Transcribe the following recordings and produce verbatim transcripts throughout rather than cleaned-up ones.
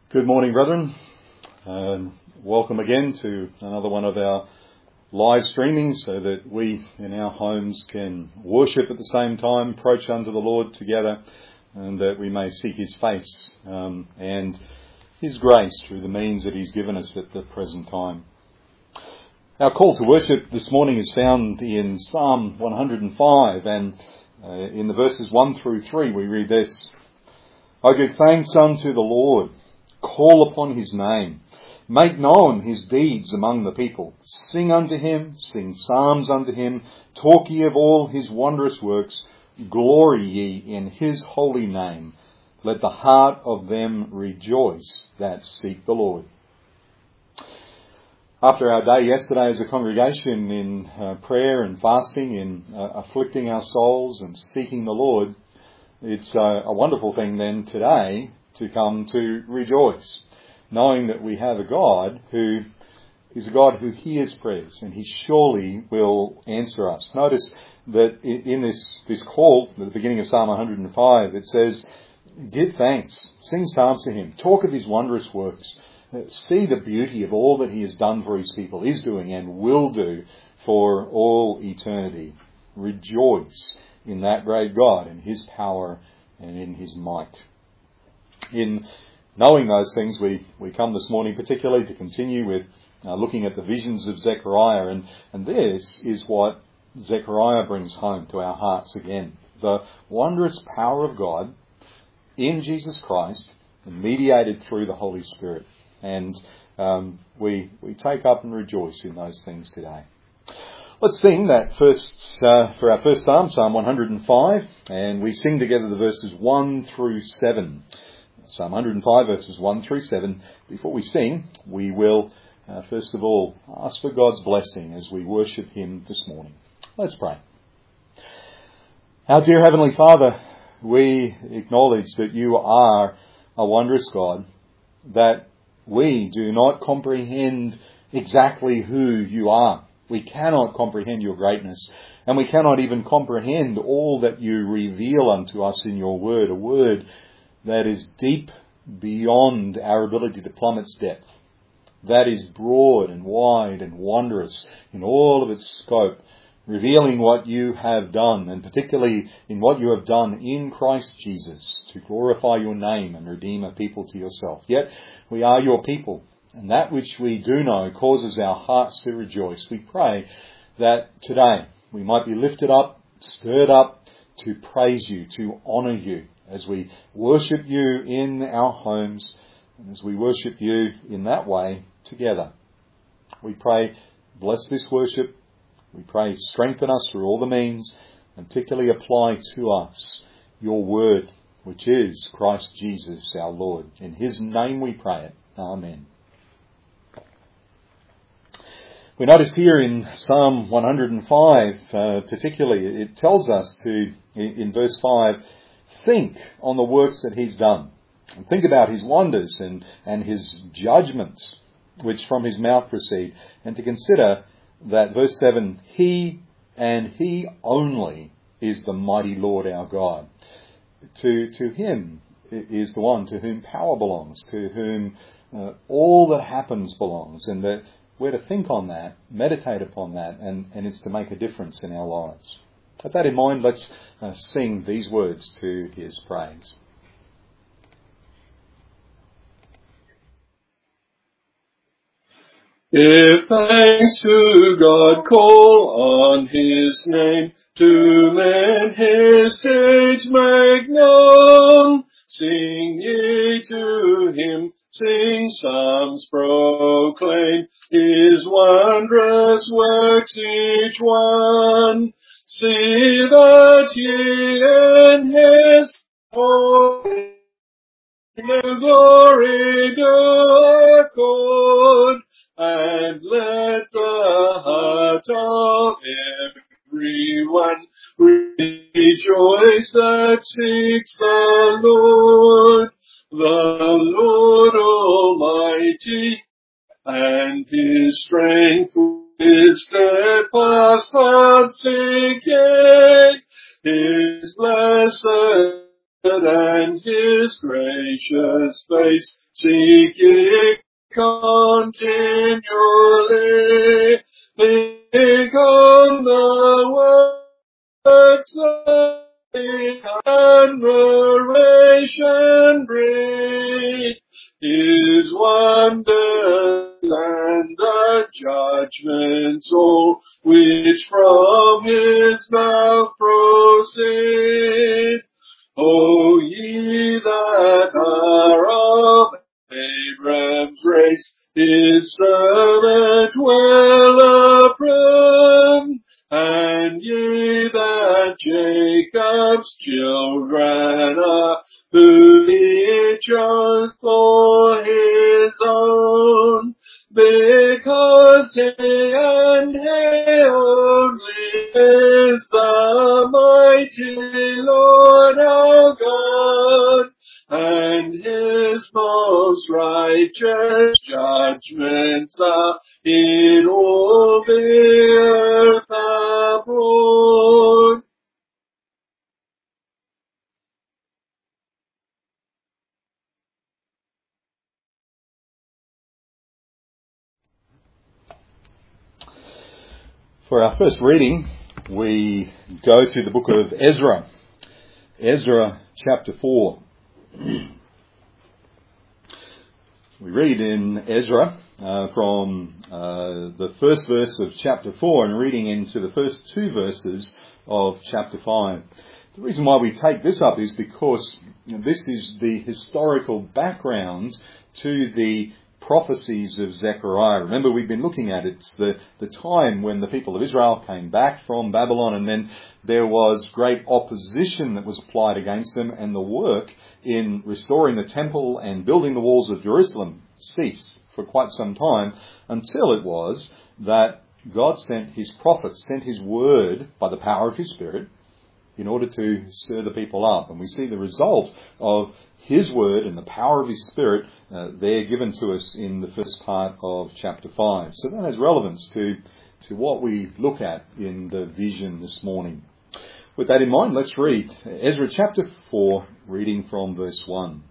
Good morning, brethren. Um, welcome again to another one of our live streamings so that we in our homes can worship at the same time, approach unto the Lord together, and that we may seek his face um, and his grace through the means that he's given us at the present time. Our call to worship this morning is found in Psalm one hundred five, and uh, in the verses one through three we read this: "I give thanks unto the Lord. Call upon his name. Make known his deeds among the people. Sing unto him, sing psalms unto him. Talk ye of all his wondrous works. Glory ye in his holy name. Let the heart of them rejoice that seek the Lord." After our day yesterday as a congregation in uh, prayer and fasting, in uh, afflicting our souls and seeking the Lord, it's uh, a wonderful thing then today to come to rejoice, knowing that we have a God who is a God who hears prayers, and he surely will answer us. Notice that in this, this call, at the beginning of Psalm one hundred five, it says, give thanks, sing psalms to him, talk of his wondrous works, see the beauty of all that he has done for his people, is doing and will do for all eternity. Rejoice in that great God, in his power and in his might. In knowing those things, we, we come this morning particularly to continue with uh, looking at the visions of Zechariah, and, and this is what Zechariah brings home to our hearts again. The wondrous power of God in Jesus Christ, mediated through the Holy Spirit. And um, we we take up and rejoice in those things today. Let's sing that first, uh, for our first psalm, Psalm one hundred five, and we sing together the verses one through seven. Psalm one hundred five, verses one through seven. Before we sing, we will, uh, first of all, ask for God's blessing as we worship him this morning. Let's pray. Our dear Heavenly Father, we acknowledge that you are a wondrous God, that we do not comprehend exactly who you are. We cannot comprehend your greatness, and we cannot even comprehend all that you reveal unto us in your word, a word that is deep beyond our ability to plumb its depth, that is broad and wide and wondrous in all of its scope, revealing what you have done, and particularly in what you have done in Christ Jesus to glorify your name and redeem a people to yourself. Yet we are your people, and that which we do know causes our hearts to rejoice. We pray that today we might be lifted up, stirred up to praise you, to honour you, as we worship you in our homes, and as we worship you in that way together. We pray, bless this worship. We pray, strengthen us through all the means, and particularly apply to us your word, which is Christ Jesus our Lord. In his name we pray it. Amen. We notice here in Psalm one hundred five, uh, particularly, it tells us to, in verse five, think on the works that he's done. And think about his wonders and, and his judgments, which from his mouth proceed. And to consider that, verse seven, he and he only is the mighty Lord our God. To, to him is the one to whom power belongs, to whom uh, all that happens belongs. And that we're to think on that, meditate upon that, and, and it's to make a difference in our lives. With that in mind, let's uh, sing these words to his praise. Give thanks to God, call on his name, to men his deeds make known. Sing ye to him, sing psalms, proclaim his wondrous works each one. See that ye in his holy glory do accord, and let the heart of everyone rejoice that seeks the Lord. The Lord Almighty, and his strength is steadfast heart seeking, his blessed and his gracious face Seek ye continually. Think on the works of the admiration bring. His wonders and the judgments all which from his mouth proceed. O ye that are of Abraham's race, his servant well approved, and ye that Jacob's children are, who he chose for his own, because he and he only is the mighty Lord our God, and his most righteous judgments are in all the earth abroad. For our first reading, we go to the book of Ezra. Ezra chapter four. We read in Ezra uh, from uh, the first verse of chapter four and reading into the first two verses of chapter five. The reason why we take this up is because you know, this is the historical background to the prophecies of Zechariah. Remember, we've been looking at it. It's the, the time when the people of Israel came back from Babylon, and then there was great opposition that was applied against them, and the work in restoring the temple and building the walls of Jerusalem ceased for quite some time, until it was that God sent his prophets, sent his word by the power of his Spirit in order to stir the people up. And we see the result of his word and the power of his Spirit uh, there given to us in the first part of chapter five. So that has relevance to, to what we look at in the vision this morning. With that in mind, let's read Ezra chapter four, reading from verse one.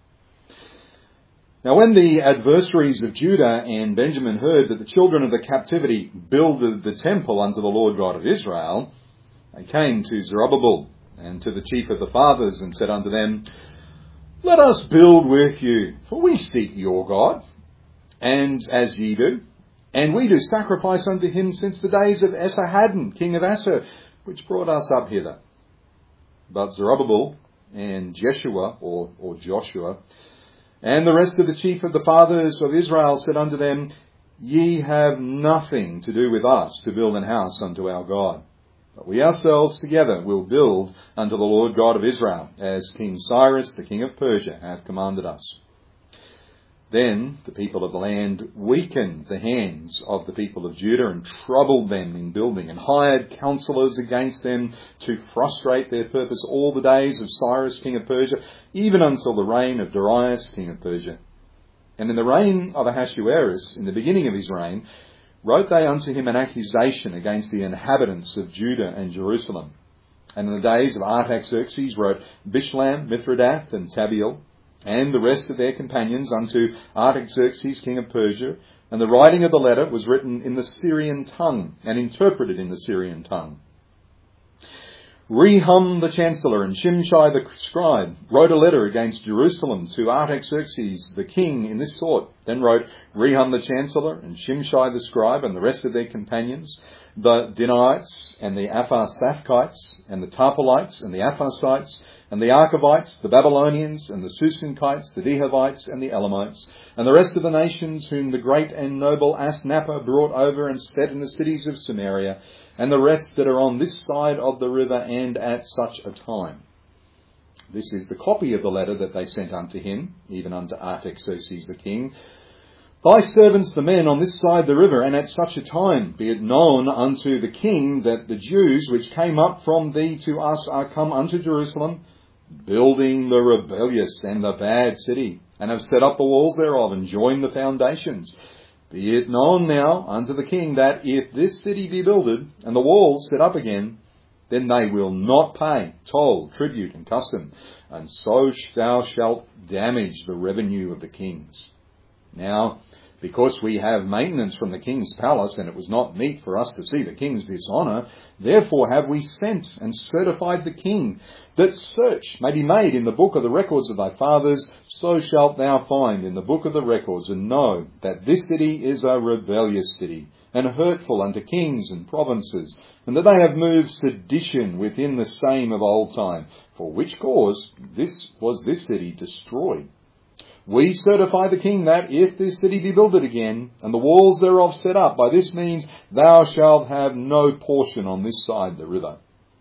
Now when the adversaries of Judah and Benjamin heard that the children of the captivity builded the temple unto the Lord God of Israel, they came to Zerubbabel and to the chief of the fathers, and said unto them, Let us build with you, for we seek your God, and as ye do, and we do sacrifice unto him since the days of Esarhaddon, king of Assur, which brought us up hither. But Zerubbabel and Jeshua, or, or Joshua, and the rest of the chief of the fathers of Israel said unto them, Ye have nothing to do with us to build an house unto our God. But we ourselves together will build unto the Lord God of Israel, as King Cyrus, the king of Persia, hath commanded us. Then the people of the land weakened the hands of the people of Judah, and troubled them in building, and hired counsellors against them to frustrate their purpose all the days of Cyrus, king of Persia, even until the reign of Darius, king of Persia. And in the reign of Ahasuerus, in the beginning of his reign, wrote they unto him an accusation against the inhabitants of Judah and Jerusalem. And in the days of Artaxerxes wrote Bishlam, Mithridath, and Tabeel, and the rest of their companions unto Artaxerxes, king of Persia. And the writing of the letter was written in the Syrian tongue, and interpreted in the Syrian tongue. Rehum the chancellor and Shimshai the scribe wrote a letter against Jerusalem to Artaxerxes the king in this sort. Then wrote Rehum the chancellor and Shimshai the scribe and the rest of their companions, the Dinaites and the Apharsaphites and the Tarpolites and the Apharsites and the Archavites, the Babylonians and the Susankites, the Dehavites and the Elamites, and the rest of the nations whom the great and noble Asnapper brought over and set in the cities of Samaria, and the rest that are on this side of the river, and at such a time. This is the copy of the letter that they sent unto him, even unto Artaxerxes the king. Thy servants the men on this side the river, and at such a time be it known unto the king that the Jews which came up from thee to us are come unto Jerusalem, building the rebellious and the bad city, and have set up the walls thereof, and joined the foundations. Be it known now unto the king that if this city be builded, and the walls set up again, then they will not pay toll, tribute and custom, and so thou shalt damage the revenue of the kings. Now, because we have maintenance from the king's palace, and it was not meet for us to see the king's dishonour, therefore have we sent and certified the king, that search may be made in the book of the records of thy fathers, so shalt thou find in the book of the records, and know that this city is a rebellious city, and hurtful unto kings and provinces, and that they have moved sedition within the same of old time, for which cause this was this city destroyed. We certify the king that if this city be builded again, and the walls thereof set up, by this means thou shalt have no portion on this side the river.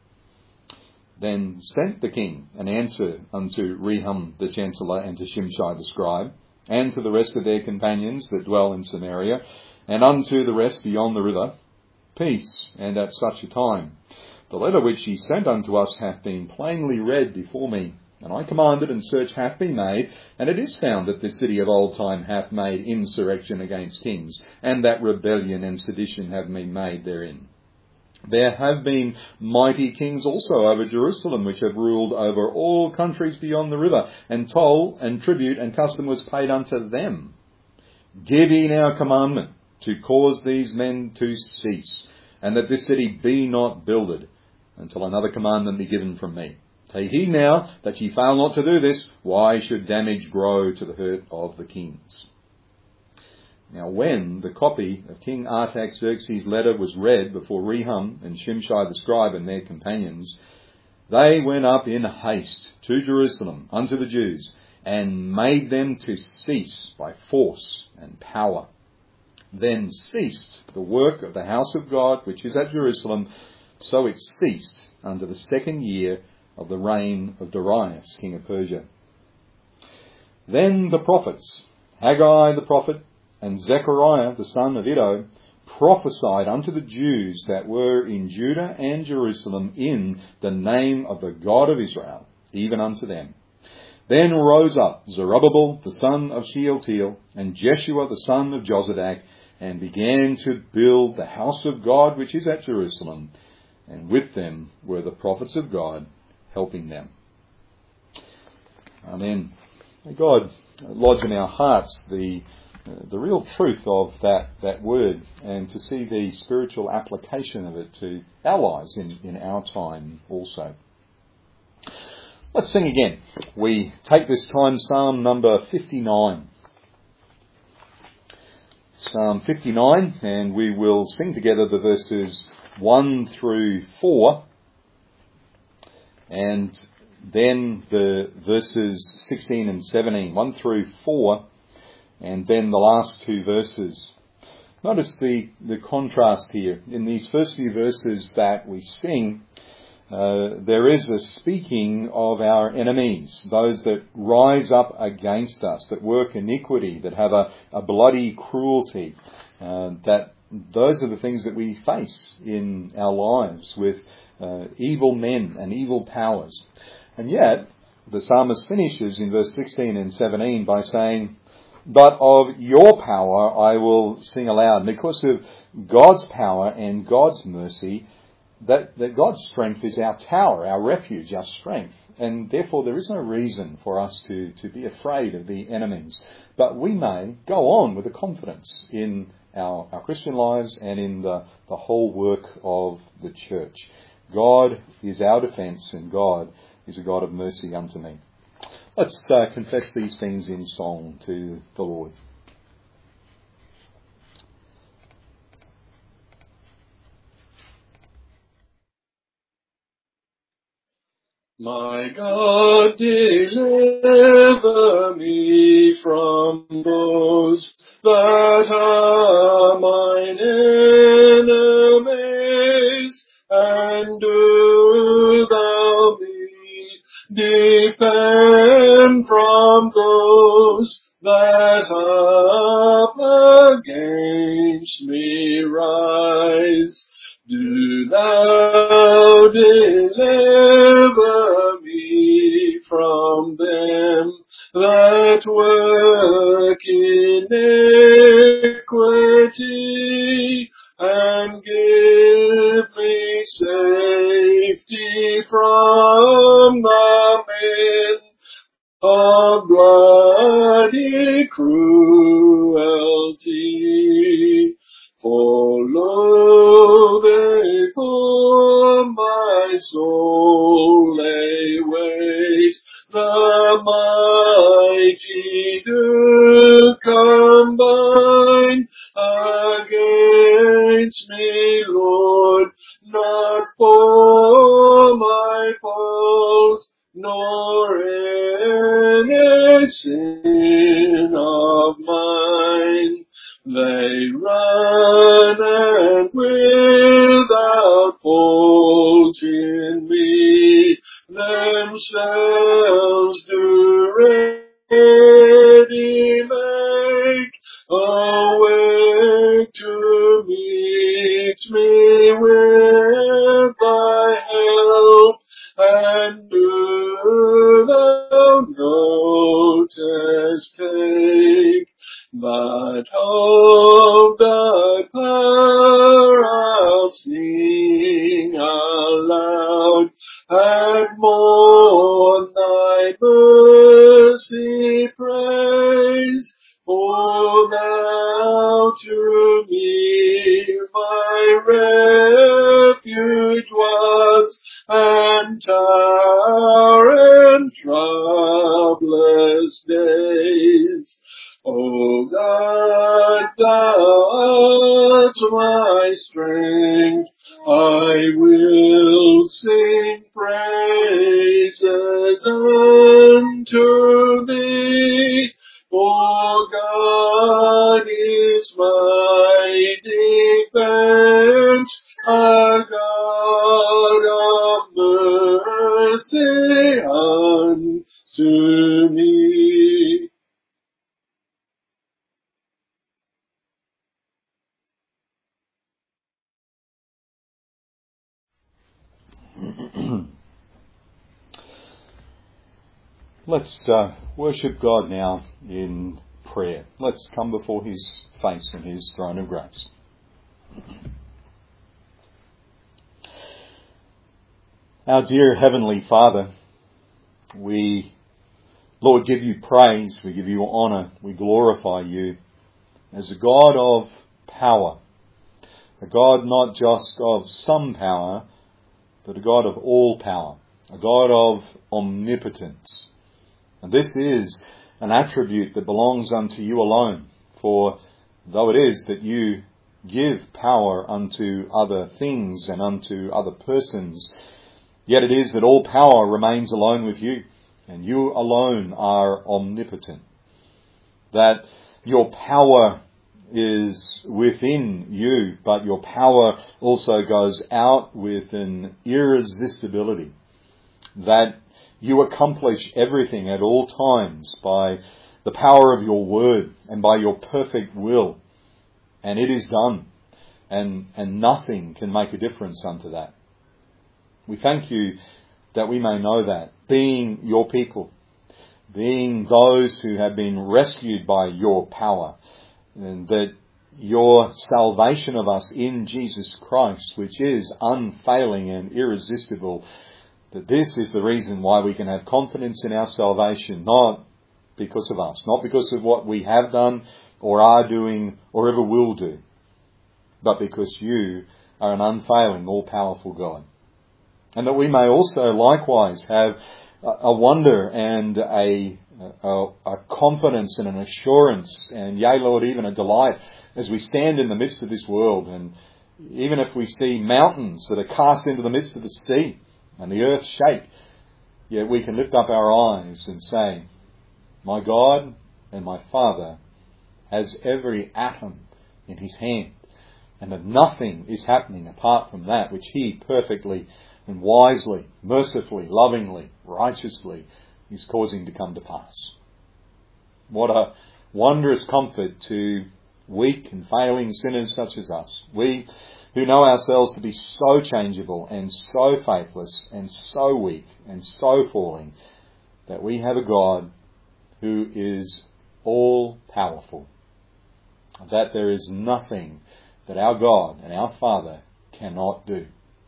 Then sent the king an answer unto Rehum the chancellor, and to Shimshai the scribe, and to the rest of their companions that dwell in Samaria, and unto the rest beyond the river, peace, and at such a time. The letter which he sent unto us hath been plainly read before me. And I commanded, and search hath been made, and it is found that this city of old time hath made insurrection against kings, and that rebellion and sedition have been made therein. There have been mighty kings also over Jerusalem, which have ruled over all countries beyond the river, and toll and tribute and custom was paid unto them. Give ye now commandment to cause these men to cease, and that this city be not builded, until another commandment be given from me. Take heed now that ye fail not to do this. Why should damage grow to the hurt of the kings? Now when the copy of King Artaxerxes' letter was read before Rehum and Shimshai the scribe and their companions, they went up in haste to Jerusalem unto the Jews, and made them to cease by force and power. Then ceased the work of the house of God, which is at Jerusalem, so it ceased unto the second year of the reign of Darius, king of Persia. Then the prophets, Haggai the prophet, and Zechariah the son of Iddo, prophesied unto the Jews that were in Judah and Jerusalem in the name of the God of Israel, even unto them. Then rose up Zerubbabel the son of Shealtiel, and Jeshua the son of Jozadak, and began to build the house of God which is at Jerusalem, and with them were the prophets of God, helping them. Amen. May God lodge in our hearts the uh, the real truth of that, that word, and to see the spiritual application of it to our lives in, in our time also. Let's sing again. We take this time Psalm number fifty-nine. Psalm fifty-nine, and we will sing together the verses one through four, and then the verses sixteen and seventeen, one through four, and then the last two verses. Notice the, the contrast here. In these first few verses that we sing, uh, there is a speaking of our enemies, those that rise up against us, that work iniquity, that have a, a bloody cruelty, uh, that those are the things that we face in our lives with uh, evil men and evil powers. And yet, the psalmist finishes in verse sixteen and seventeen by saying, "But of your power I will sing aloud." Because of God's power and God's mercy, that, that God's strength is our tower, our refuge, our strength. And therefore there is no reason for us to, to be afraid of the enemies. But we may go on with a confidence in our, our Christian lives and in the, the whole work of the church. God is our defence, and God is a God of mercy unto me. Let's uh, confess these things in song to the Lord. My God, deliver me from those that are mine enemies, and do thou me defend from those that up against me rise. Do thou deliver me from them that work iniquity, and give me safety cruelty. For lo, they for my soul lay wait, the mighty do combine against me, Lord, not for my fault, nor any sin of mine. They run and without fault in me themselves do ready make a way to meet me with thy help, and do thou notice take. But of thy power I'll sing aloud, and mourn thy mercy praise. For thou to me my refuge was, and tower in troublous days. O God, thou art my strength, I will sing praises unto thee. For God is my defense, a God of mercy unto me. Let's uh, worship God now in prayer. Let's come before His face and His throne of grace. Our dear Heavenly Father, we, Lord, give you praise, we give you honour, we glorify you as a God of power, a God not just of some power, but a God of all power, a God of omnipotence. And this is an attribute that belongs unto you alone, for though it is that you give power unto other things and unto other persons, yet it is that all power remains alone with you, and you alone are omnipotent. That your power is within you, but your power also goes out with an irresistibility. That you accomplish everything at all times by the power of your word and by your perfect will. And it is done. And, and nothing can make a difference unto that. We thank you that we may know that, being your people, being those who have been rescued by your power, and that your salvation of us in Jesus Christ, which is unfailing and irresistible, that this is the reason why we can have confidence in our salvation, not because of us, not because of what we have done or are doing or ever will do, but because you are an unfailing, all-powerful God. And that we may also likewise have a wonder and a, a, a confidence and an assurance, and yea, Lord, even a delight as we stand in the midst of this world, and even if we see mountains that are cast into the midst of the sea, and the earth shake, yet we can lift up our eyes and say, my God and my Father has every atom in his hand, and that nothing is happening apart from that which he perfectly and wisely, mercifully, lovingly, righteously is causing to come to pass. What a wondrous comfort to weak and failing sinners such as us. We who know ourselves to be so changeable and so faithless and so weak and so falling, that we have a God who is all-powerful, that there is nothing that our God and our Father cannot do.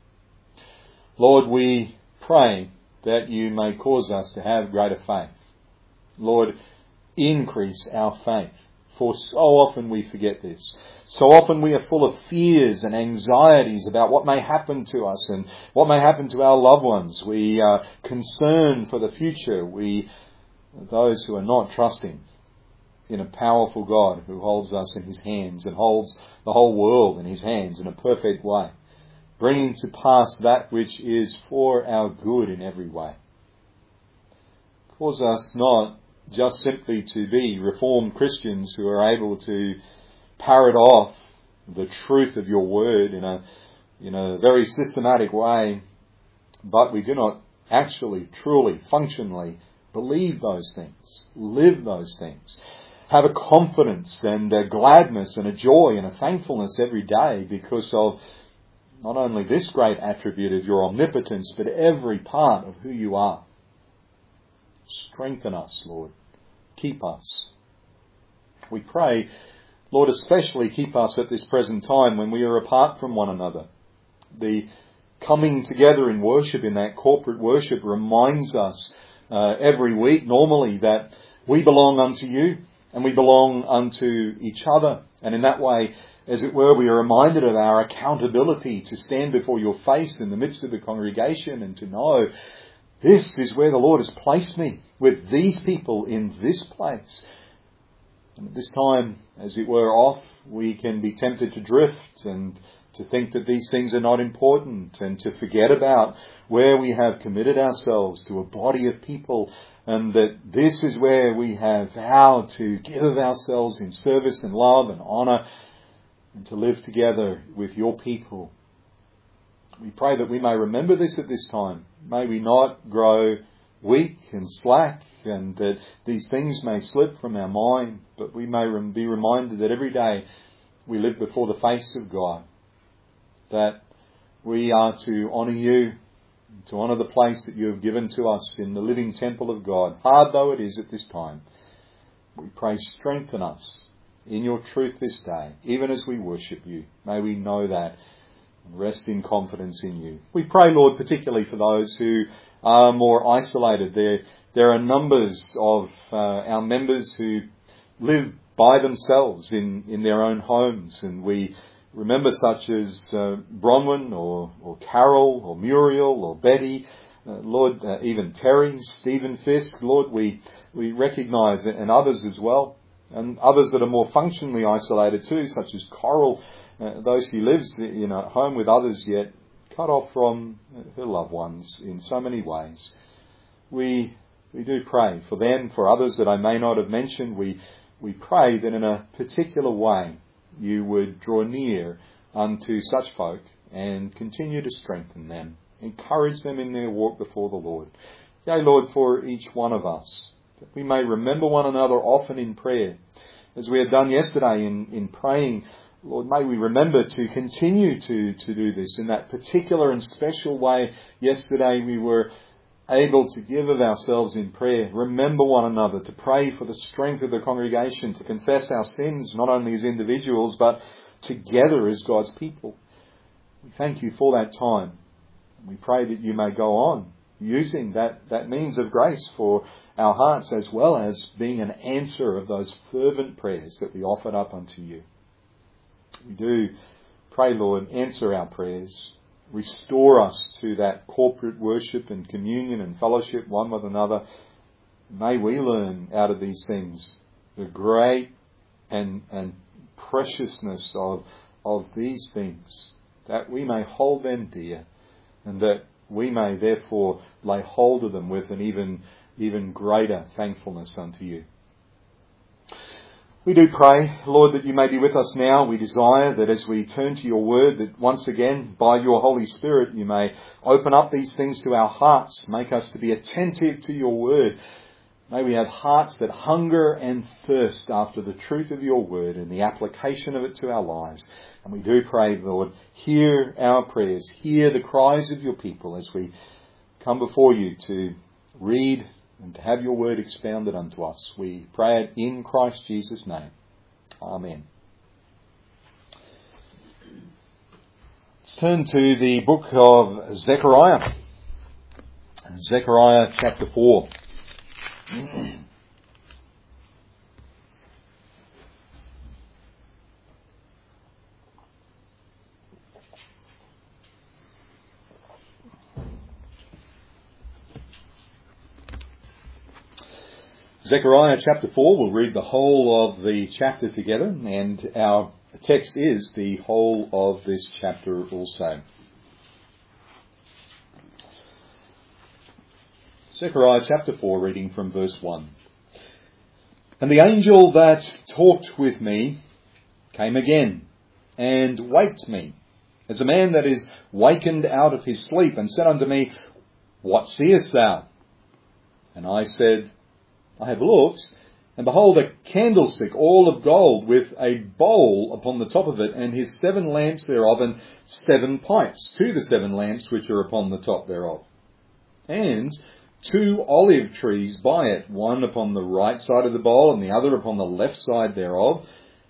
Lord, we pray that you may cause us to have greater faith. Lord, increase our faith. For so often we forget this. So often we are full of fears and anxieties about what may happen to us and what may happen to our loved ones. We are concerned for the future. We are those who are not trusting in a powerful God who holds us in his hands and holds the whole world in his hands in a perfect way, bringing to pass that which is for our good in every way. Cause us not just simply to be Reformed Christians who are able to parrot off the truth of your word in a in a very systematic way, but we do not actually, truly, functionally believe those things, live those things, have a confidence and a gladness and a joy and a thankfulness every day because of not only this great attribute of your omnipotence, but every part of who you are. Strengthen us, Lord. Keep us. We pray, Lord, especially keep us at this present time when we are apart from one another. The coming together in worship, in that corporate worship, reminds us uh, every week normally that we belong unto you and we belong unto each other. And in that way, as it were, we are reminded of our accountability to stand before your face in the midst of the congregation and to know this is where the Lord has placed me, with these people in this place. And at this time, as it were, off, we can be tempted to drift and to think that these things are not important and to forget about where we have committed ourselves to a body of people and that this is where we have vowed to give of ourselves in service and love and honour and to live together with your people. We pray that we may remember this at this time. May we not grow weak and slack and that these things may slip from our mind, but we may be reminded that every day we live before the face of God, that we are to honour you, to honour the place that you have given to us in the living temple of God, hard though it is at this time. We pray, strengthen us in your truth this day, even as we worship you. May we know that and rest in confidence in you. We pray, Lord, particularly for those who are more isolated. There, there are numbers of uh, our members who live by themselves in, in their own homes, and we remember such as uh, Bronwyn or, or Carol or Muriel or Betty, uh, Lord, uh, even Terry, Stephen Fisk. Lord, we, we recognise, and others as well, and others that are more functionally isolated too, such as Coral, uh, though she lives you know, at home with others yet cut off from her loved ones in so many ways. We we do pray for them, for others that I may not have mentioned. We we pray that in a particular way you would draw near unto such folk and continue to strengthen them, encourage them in their walk before the Lord. Yea, Lord, for each one of us, that we may remember one another often in prayer, as we have done yesterday in, in praying. Lord, may we remember to continue to, to do this in that particular and special way. Yesterday we were able to give of ourselves in prayer, remember one another, to pray for the strength of the congregation, to confess our sins, not only as individuals, but together as God's people. We thank you for that time. We pray that you may go on using that, that means of grace for our hearts, as well as being an answer of those fervent prayers that we offered up unto you. We do pray, Lord, answer our prayers. Restore us to that corporate worship and communion and fellowship one with another. May we learn out of these things the great and, and preciousness of, of these things, that we may hold them dear and that we may therefore lay hold of them with an even, even greater thankfulness unto you. We do pray, Lord, that you may be with us now. We desire that as we turn to your word, that once again, by your Holy Spirit, you may open up these things to our hearts, make us to be attentive to your word. May we have hearts that hunger and thirst after the truth of your word and the application of it to our lives. And we do pray, Lord, hear our prayers, hear the cries of your people as we come before you to read and to have your word expounded unto us. We pray it in Christ Jesus' name. Amen. Let's turn to the book of Zechariah. Zechariah chapter four. Zechariah chapter four, we'll read the whole of the chapter together, and our text is the whole of this chapter also. Zechariah chapter four, reading from verse one. And the angel that talked with me came again, and waked me, as a man that is wakened out of his sleep, and said unto me, What seest thou? And I said, I have looked, and behold, a candlestick all of gold, with a bowl upon the top of it, and his seven lamps thereof, and seven pipes to the seven lamps which are upon the top thereof. And two olive trees by it, one upon the right side of the bowl, and the other upon the left side thereof.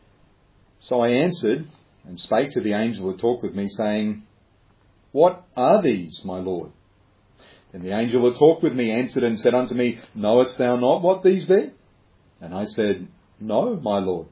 So I answered, and spake to the angel that talked with me, saying, What are these, my Lord? And the angel that talked with me answered and said unto me, Knowest thou not what these be? And I said, No, my Lord.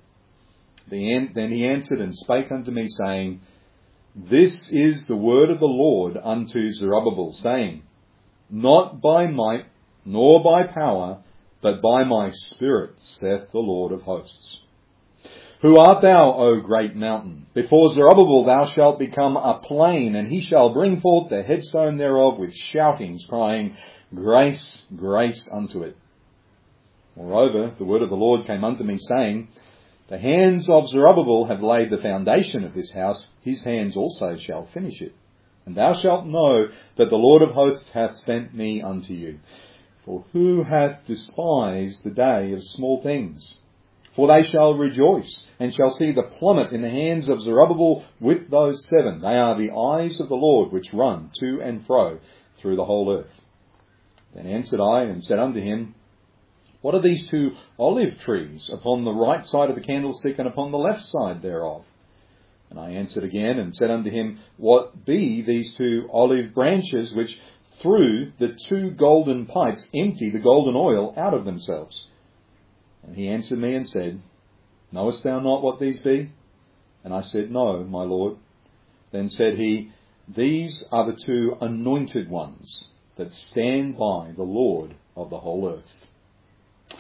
Then he answered and spake unto me, saying, This is the word of the Lord unto Zerubbabel, saying, Not by might, nor by power, but by my Spirit, saith the Lord of hosts. Who art thou, O great mountain? Before Zerubbabel thou shalt become a plain, and he shall bring forth the headstone thereof with shoutings, crying, Grace, grace unto it. Moreover, the word of the Lord came unto me, saying, The hands of Zerubbabel have laid the foundation of this house, his hands also shall finish it. And thou shalt know that the Lord of hosts hath sent me unto you. For who hath despised the day of small things? For they shall rejoice, and shall see the plummet in the hands of Zerubbabel with those seven. They are the eyes of the Lord, which run to and fro through the whole earth. Then answered I, and said unto him, What are these two olive trees upon the right side of the candlestick, and upon the left side thereof? And I answered again, and said unto him, What be these two olive branches, which through the two golden pipes empty the golden oil out of themselves? And he answered me and said, Knowest thou not what these be? And I said, No, my Lord. Then said he, These are the two anointed ones that stand by the Lord of the whole earth.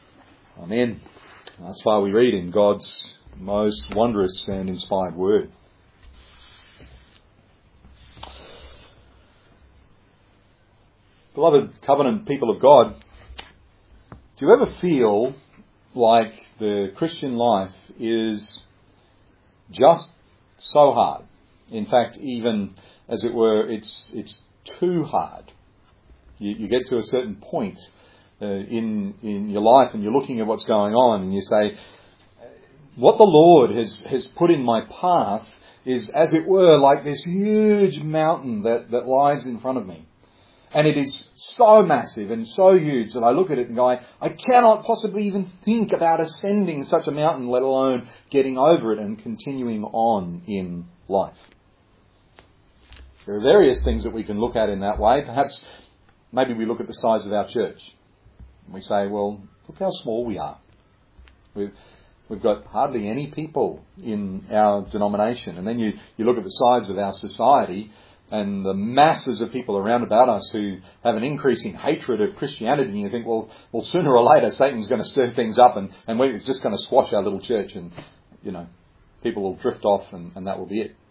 Amen. Thus far we read in God's most wondrous and inspired word. Beloved covenant people of God, do you ever feel like the Christian life is just so hard? In fact, even as it were, it's it's too hard. You, you get to a certain point uh, in in your life, and you're looking at what's going on, and you say, what the Lord has has put in my path is, as it were, like this huge mountain that, that lies in front of me. And it is so massive and so huge that I look at it and go, I, I cannot possibly even think about ascending such a mountain, let alone getting over it and continuing on in life. There are various things that we can look at in that way. Perhaps maybe we look at the size of our church. And we say, well, look how small we are. We've, we've got hardly any people in our denomination. And then you, you look at the size of our society, and the masses of people around about us who have an increasing hatred of Christianity, and you think, well, well, sooner or later Satan's going to stir things up, and, and we're just going to squash our little church, and, you know, people will drift off, and, and that will be it.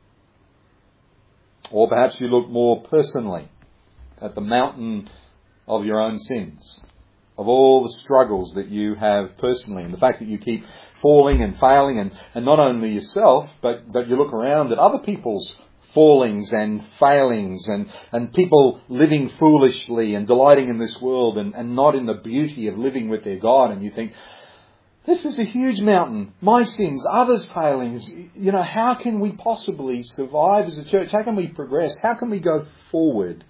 Or perhaps you look more personally at the mountain of your own sins, of all the struggles that you have personally, and the fact that you keep falling and failing, and, and not only yourself, but, but you look around at other people's fallings and failings, and, and people living foolishly and delighting in this world, and, and not in the beauty of living with their God. And you think, this is a huge mountain. My sins, others' failings. You know, how can we possibly survive as a church? How can we progress? How can we go forward?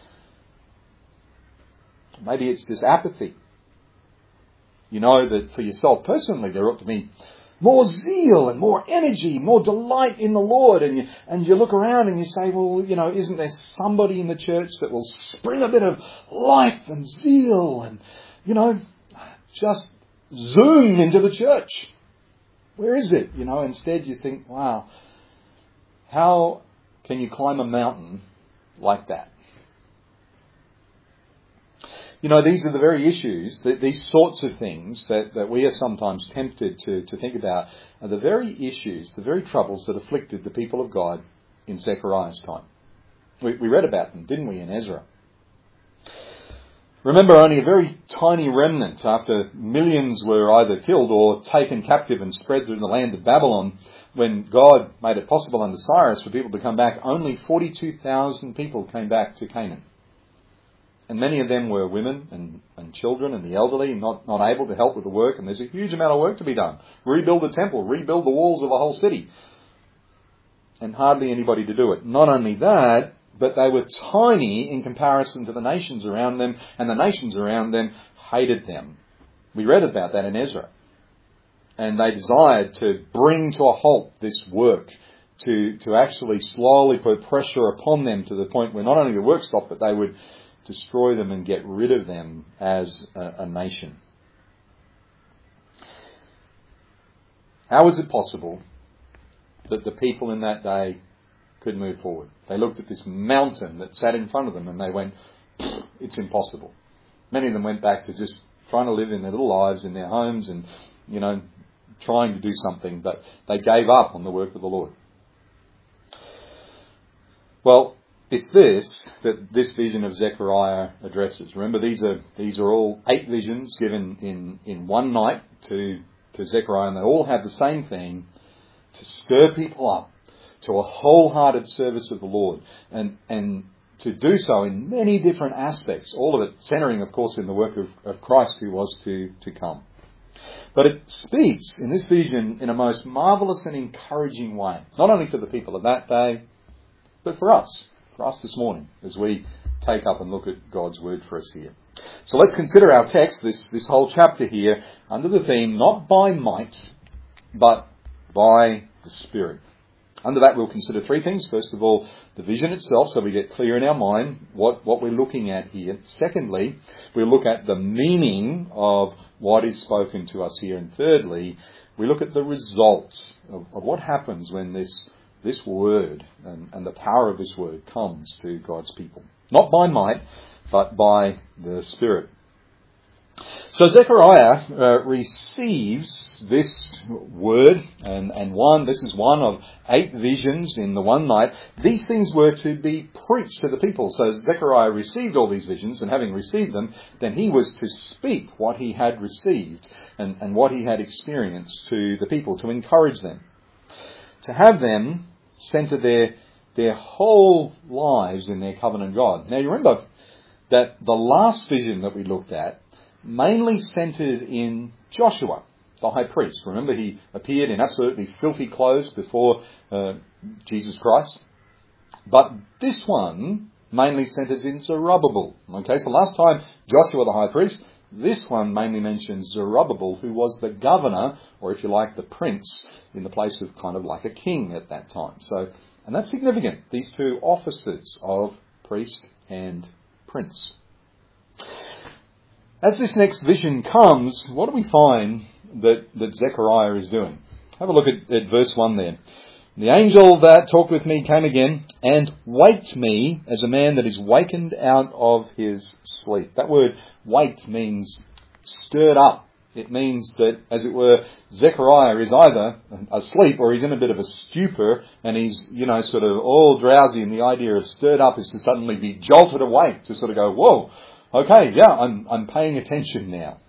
Maybe it's this apathy. You know that for yourself personally, there ought to be more zeal and more energy, more delight in the Lord. And you, and you look around and you say, well, you know, isn't there somebody in the church that will spring a bit of life and zeal and, you know, just zoom into the church? Where is it? You know, instead you think, wow, how can you climb a mountain like that? You know, these are the very issues, that these sorts of things that, that we are sometimes tempted to, to think about are the very issues, the very troubles that afflicted the people of God in Zechariah's time. We, we read about them, didn't we, in Ezra? Remember, only a very tiny remnant, after millions were either killed or taken captive and spread through the land of Babylon, when God made it possible under Cyrus for people to come back, only forty-two thousand people came back to Canaan. And many of them were women and, and children and the elderly, not, not able to help with the work. And there's a huge amount of work to be done. Rebuild the temple, rebuild the walls of a whole city. And hardly anybody to do it. Not only that, but they were tiny in comparison to the nations around them, and the nations around them hated them. We read about that in Ezra. And they desired to bring to a halt this work, to, to actually slowly put pressure upon them to the point where not only the work stopped, but they would destroy them and get rid of them as a, a nation. How was it possible that the people in that day could move forward? They looked at this mountain that sat in front of them and they went, it's impossible. Many of them went back to just trying to live in their little lives in their homes and, you know, trying to do something, but they gave up on the work of the Lord. Well, it's this that this vision of Zechariah addresses. Remember, these are these are all eight visions given in, in one night to, to Zechariah, and they all have the same thing: to stir people up to a wholehearted service of the Lord, and and to do so in many different aspects, all of it centering, of course, in the work of, of Christ who was to, to come. But it speaks in this vision in a most marvellous and encouraging way, not only for the people of that day, but for us. For us this morning, as we take up and look at God's word for us here. So let's consider our text, this, this whole chapter here, under the theme, not by might, but by the Spirit. Under that, we'll consider three things. First of all, the vision itself, so we get clear in our mind what, what we're looking at here. Secondly, we'll look at the meaning of what is spoken to us here. And thirdly, we look at the results of, of what happens when this This word and, and the power of this word comes to God's people. Not by might, but by the Spirit. So Zechariah uh, receives this word, and, and one, this is one of eight visions in the one night. These things were to be preached to the people. So Zechariah received all these visions, and having received them, then he was to speak what he had received and, and what he had experienced to the people, to encourage them. To have them centre their their whole lives in their covenant God. Now you remember that the last vision that we looked at mainly centred in Joshua, the high priest. Remember, he appeared in absolutely filthy clothes before uh, Jesus Christ. But this one mainly centres in Zerubbabel. Okay, so last time Joshua the high priest, this one mainly mentions Zerubbabel, who was the governor, or if you like, the prince, in the place of kind of like a king at that time. So, and that's significant, these two offices of priest and prince. As this next vision comes, what do we find that, that Zechariah is doing? Have a look at, at verse one there. The angel that talked with me came again and waked me as a man that is wakened out of his sleep. That word waked means stirred up. It means that, as it were, Zechariah is either asleep or he's in a bit of a stupor and he's, you know, sort of all drowsy, and the idea of stirred up is to suddenly be jolted awake, to sort of go, whoa, okay, yeah, I'm, I'm paying attention now.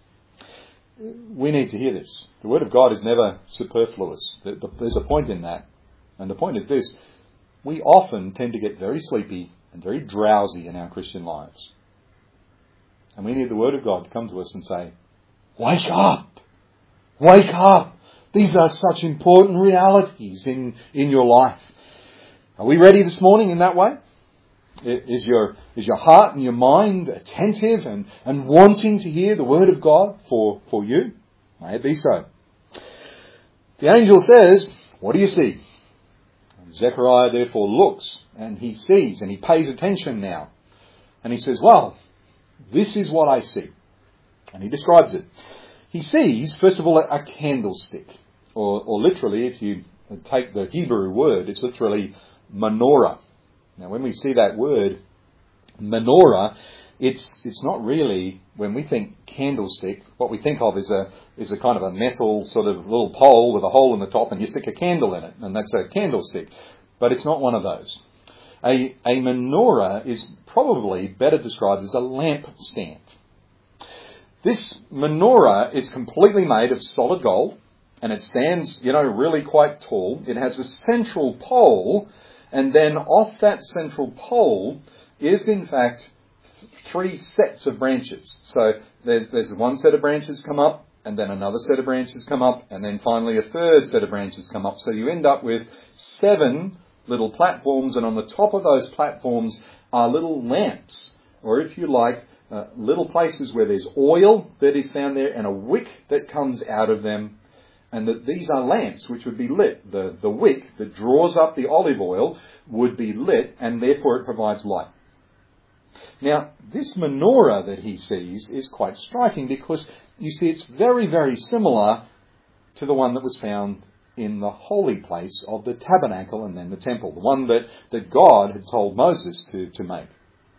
We need to hear this. The Word of God is never superfluous. There's a point in that. And the point is this: we often tend to get very sleepy and very drowsy in our Christian lives. And we need the Word of God to come to us and say, wake up! Wake up! These are such important realities in, in your life. Are we ready this morning in that way? Is your, is your heart and your mind attentive and, and wanting to hear the word of God for, for you? May it be so. The angel says, what do you see? And Zechariah therefore looks and he sees and he pays attention now. And he says, well, this is what I see. And he describes it. He sees, first of all, a, a candlestick. Or, or literally, if you take the Hebrew word, it's literally menorah. Now, when we see that word, menorah, it's it's not really, when we think candlestick, what we think of is a is a kind of a metal sort of little pole with a hole in the top and you stick a candle in it, and that's a candlestick. But it's not one of those. A, a menorah is probably better described as a lampstand. This menorah is completely made of solid gold, and it stands, you know, really quite tall. It has a central pole, and then off that central pole is, in fact, three sets of branches. So there's, there's one set of branches come up, and then another set of branches come up, and then finally a third set of branches come up. So you end up with seven little platforms, and on the top of those platforms are little lamps, or if you like, uh, little places where there's oil that is found there and a wick that comes out of them, and that these are lamps which would be lit. The, the wick that draws up the olive oil would be lit, and therefore it provides light. Now, this menorah that he sees is quite striking because, you see, it's very, very similar to the one that was found in the holy place of the tabernacle and then the temple, the one that, that God had told Moses to, to make.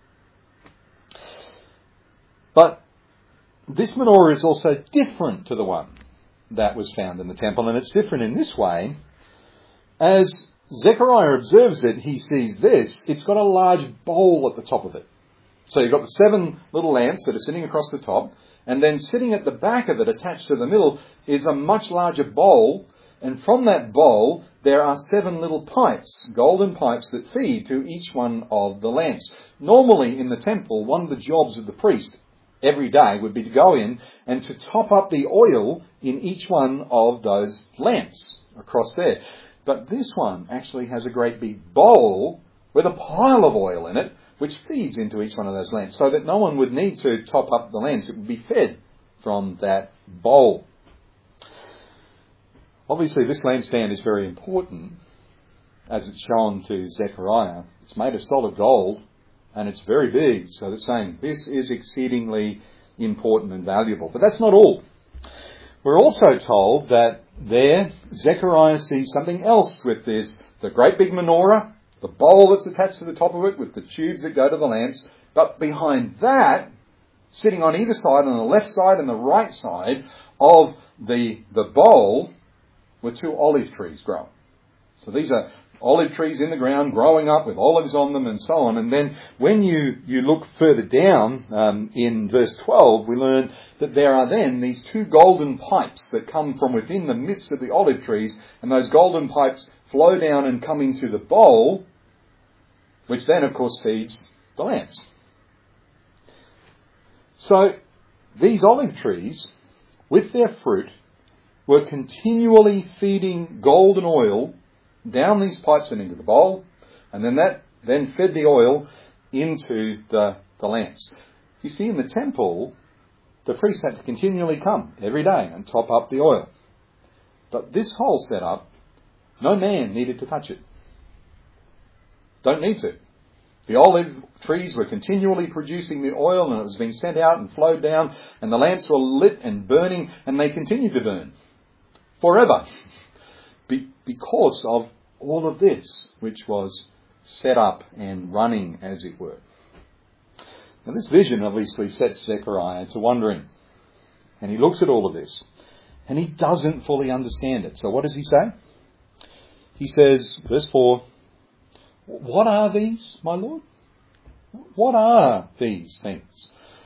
But this menorah is also different to the one that was found in the temple, and it's different in this way. As Zechariah observes it, he sees this. It's got a large bowl at the top of it. So you've got the seven little lamps that are sitting across the top, and then sitting at the back of it, attached to the middle, is a much larger bowl, and from that bowl there are seven little pipes, golden pipes that feed to each one of the lamps. Normally in the temple, one of the jobs of the priest every day would be to go in and to top up the oil in each one of those lamps across there. But this one actually has a great big bowl with a pile of oil in it, which feeds into each one of those lamps, so that no one would need to top up the lamps. It would be fed from that bowl. Obviously, this lampstand is very important, as it's shown to Zechariah. It's made of solid gold, and it's very big, so it's saying this is exceedingly important and valuable. But that's not all. We're also told that there, Zechariah sees something else with this, the great big menorah, the bowl that's attached to the top of it with the tubes that go to the lamps. But behind that, sitting on either side, on the left side and the right side of the, the bowl, were two olive trees growing. So these are olive trees in the ground, growing up with olives on them and so on. And then when you, you look further down um, in verse twelve, we learn that there are then these two golden pipes that come from within the midst of the olive trees, and those golden pipes flow down and come into the bowl, which then, of course, feeds the lamps. So these olive trees, with their fruit, were continually feeding golden oil down these pipes and into the bowl, and then that then fed the oil into the, the lamps. You see, in the temple, the priests had to continually come every day and top up the oil. But this whole setup, no man needed to touch it. Don't need to. The olive trees were continually producing the oil, and it was being sent out and flowed down, and the lamps were lit and burning, and they continued to burn forever. Be- because of all of this, which was set up and running, as it were. Now, this vision obviously sets Zechariah to wondering. And he looks at all of this, and he doesn't fully understand it. So what does he say? He says, verse four, "What are these, my Lord? What are these things?"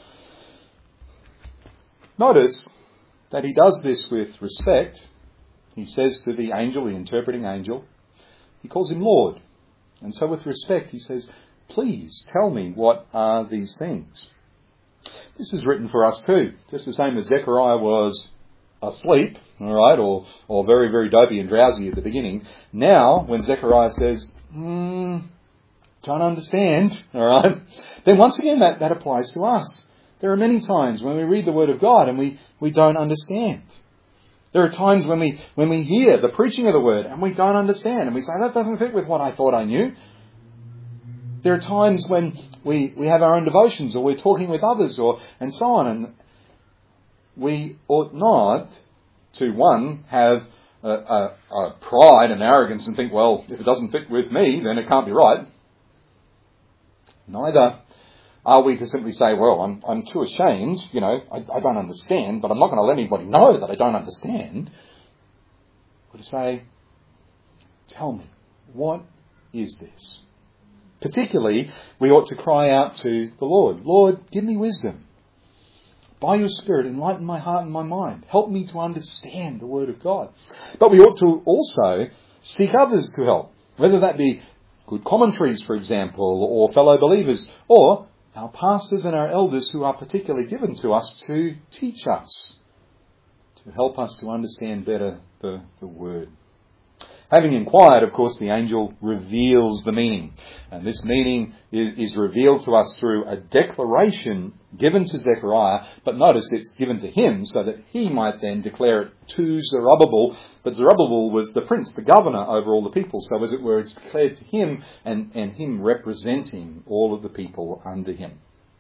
Notice that he does this with respect. He says to the angel, the interpreting angel, he calls him Lord. And so with respect, he says, "Please tell me, what are these things?" This is written for us too. Just the same as Zechariah was asleep, all right, or, or very, very dopey and drowsy at the beginning. Now, when Zechariah says, hmm, don't understand, all right, then once again that, that applies to us. There are many times when we read the Word of God and we, we don't understand. There are times when we when we hear the preaching of the Word and we don't understand, and we say, that doesn't fit with what I thought I knew. There are times when we, we have our own devotions, or we're talking with others, or and so on, and we ought not to, one, have a, a, a pride and arrogance and think, well, if it doesn't fit with me, then it can't be right. Neither Are we to simply say, well, I'm, I'm too ashamed, you know, I, I don't understand, but I'm not going to let anybody know that I don't understand? Or to say, tell me, what is this? Particularly, we ought to cry out to the Lord, Lord, give me wisdom. By your Spirit, enlighten my heart and my mind. Help me to understand the Word of God. But we ought to also seek others to help, whether that be good commentaries, for example, or fellow believers, or our pastors and our elders who are particularly given to us to teach us, to help us to understand better the, the Word. Having inquired, of course, the angel reveals the meaning. And this meaning is, is revealed to us through a declaration given to Zechariah. But notice it's given to him so that he might then declare it to Zerubbabel. But Zerubbabel was the prince, the governor over all the people. So as it were, it's declared to him and, and him representing all of the people under him.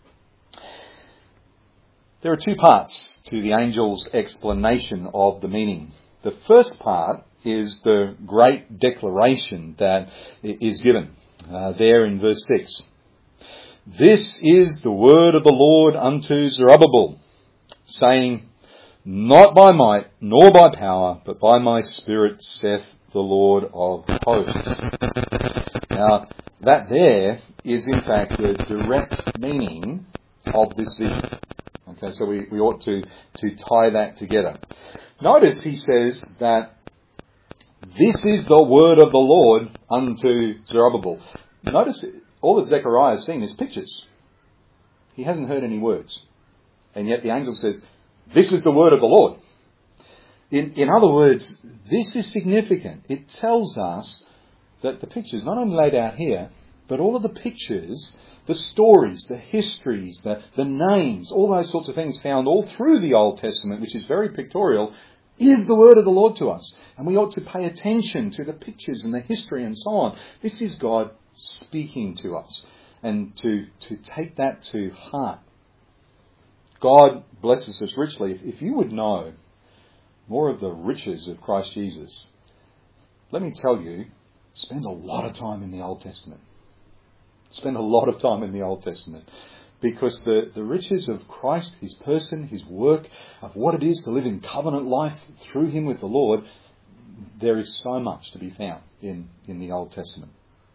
There are two parts to the angel's explanation of the meaning. The first part is the great declaration that is given uh, there in verse six. This is the word of the Lord unto Zerubbabel, saying, not by might nor by power, but by my Spirit, saith the Lord of hosts. Now, that there is in fact the direct meaning of this vision. Okay, so we, we ought to, to tie that together. Notice he says that this is the word of the Lord unto Zerubbabel. Notice all that Zechariah has seen is pictures. He hasn't heard any words. And yet the angel says, this is the word of the Lord. In, in other words, this is significant. It tells us that the pictures, not only laid out here, but all of the pictures, the stories, the histories, the, the names, all those sorts of things found all through the Old Testament, which is very pictorial, is the word of the Lord to us. And we ought to pay attention to the pictures and the history and so on. This is God speaking to us. And to, to take that to heart. God blesses us richly. If, if you would know more of the riches of Christ Jesus, let me tell you, spend a lot of time in the Old Testament. Spend a lot of time in the Old Testament. Because the, the riches of Christ, his person, his work, of what it is to live in covenant life through him with the Lord, there is so much to be found in, in the Old Testament.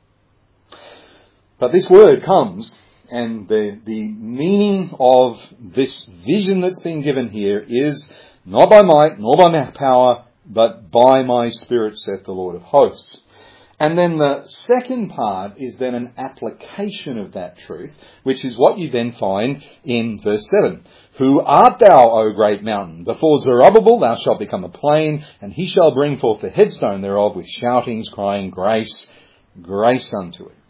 But this word comes, and the, the meaning of this vision that's been given here is not by might, nor by my power, but by my Spirit, saith the Lord of hosts. And then the second part is then an application of that truth, which is what you then find in verse seven. Who art thou, O great mountain? Before Zerubbabel thou shalt become a plain, and he shall bring forth the headstone thereof with shoutings, crying, grace, grace unto it.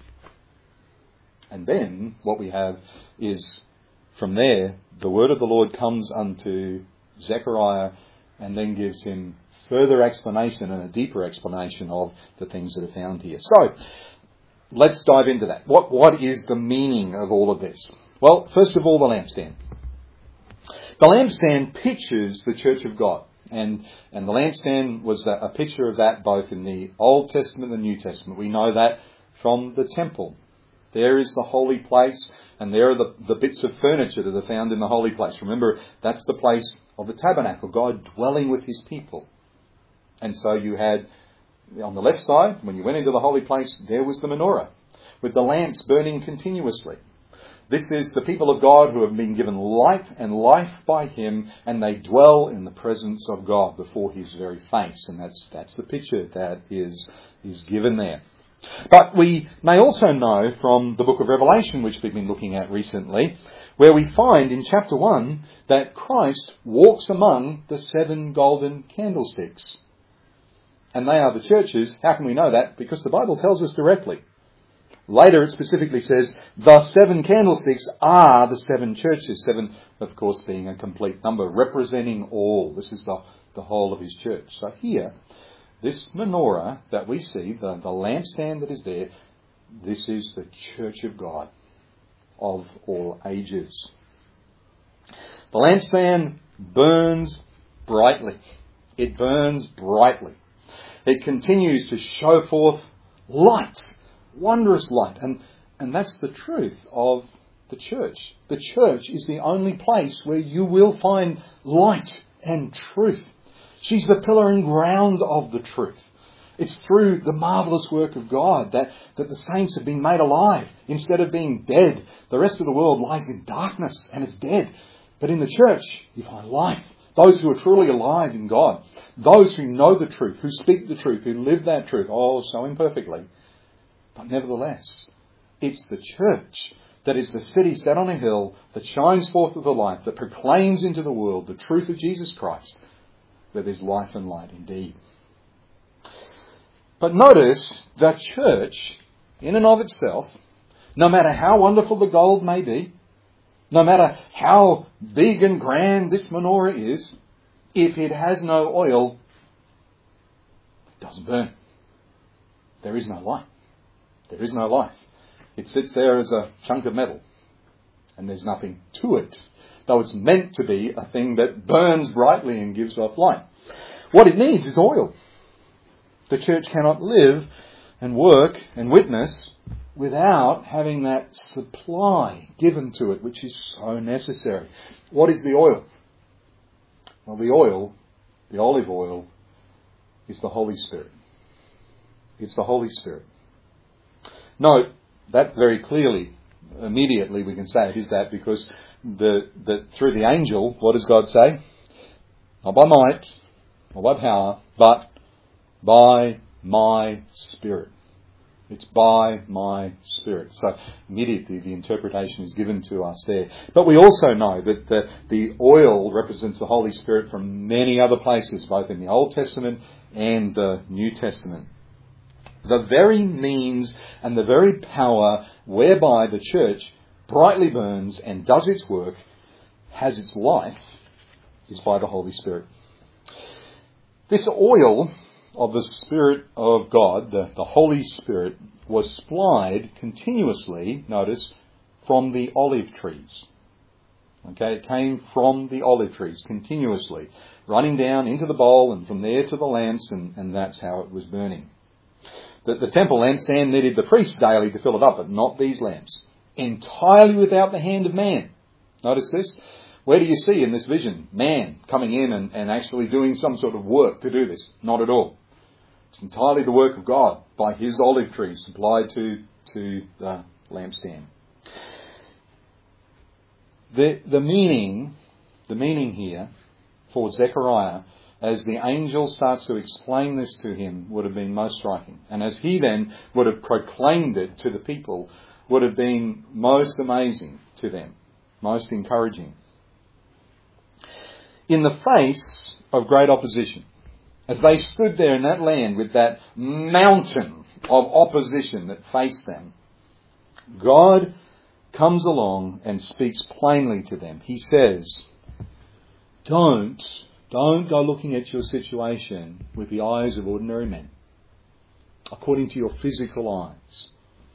And then what we have is, from there, the word of the Lord comes unto Zechariah and then gives him further explanation and a deeper explanation of the things that are found here. So, let's dive into that. What What is the meaning of all of this? Well, first of all, the lampstand. The lampstand pictures the church of God. And, and the lampstand was a, a picture of that both in the Old Testament and the New Testament. We know that from the temple. There is the holy place, and there are the, the bits of furniture that are found in the holy place. Remember, that's the place of the tabernacle, God dwelling with his people. And so you had, on the left side, when you went into the holy place, there was the menorah, with the lamps burning continuously. This is the people of God who have been given light and life by him, and they dwell in the presence of God before his very face. And that's that's the picture that is, is given there. But we may also know from the book of Revelation, which we've been looking at recently, where we find in chapter one that Christ walks among the seven golden candlesticks. And they are the churches. How can we know that? Because the Bible tells us directly. Later it specifically says, the seven candlesticks are the seven churches. Seven, of course, being a complete number, representing all. This is the, the whole of his church. So here, this menorah that we see, the, the lampstand that is there, this is the church of God of all ages. The lampstand burns brightly. It burns brightly. It continues to show forth light, wondrous light. And, and that's the truth of The church. The church is the only place where you will find light and truth. She's the pillar and ground of the truth. It's through the marvellous work of God that, that the saints have been made alive instead of being dead. The rest of the world lies in darkness and it's dead. But in the church, you find life. Those who are truly alive in God. Those who know the truth, who speak the truth, who live that truth. Oh, so imperfectly. But nevertheless, it's the church that is the city set on a hill that shines forth with the light, that proclaims into the world the truth of Jesus Christ, where there's life and light indeed. But notice that church, in and of itself, no matter how wonderful the gold may be, no matter how big and grand this menorah is, if it has no oil, it doesn't burn. There is no light. There is no life. It sits there as a chunk of metal, and there's nothing to it, though it's meant to be a thing that burns brightly and gives off light. What it needs is oil. The church cannot live and work and witness without having that supply given to it, which is so necessary. What is the oil? Well, the oil, the olive oil, is the Holy Spirit. It's the Holy Spirit. Note that very clearly, immediately we can say it is that because the, the through the angel, what does God say? Not by might, or by power, but by my Spirit. It's by my Spirit. So immediately the interpretation is given to us there. But we also know that the, the oil represents the Holy Spirit from many other places, both in the Old Testament and the New Testament. The very means and the very power whereby the church brightly burns and does its work, has its life, is by the Holy Spirit. This oil of the Spirit of God, the, the Holy Spirit, was supplied continuously, notice, from the olive trees. Okay, it came from the olive trees continuously, running down into the bowl and from there to the lamps, and, and that's how it was burning. The, the temple lampstand needed the priests daily to fill it up, but not these lamps. Entirely without the hand of man. Notice this. Where do you see in this vision man coming in and, and actually doing some sort of work to do this? Not at all. It's entirely the work of God by his olive trees supplied to, to the lampstand. The, the meaning, the meaning here for Zechariah, as the angel starts to explain this to him, would have been most striking. And as he then would have proclaimed it to the people, would have been most amazing to them, most encouraging. In the face of great opposition, as they stood there in that land with that mountain of opposition that faced them, God comes along and speaks plainly to them. He says, don't, don't go looking at your situation with the eyes of ordinary men, according to your physical eyes.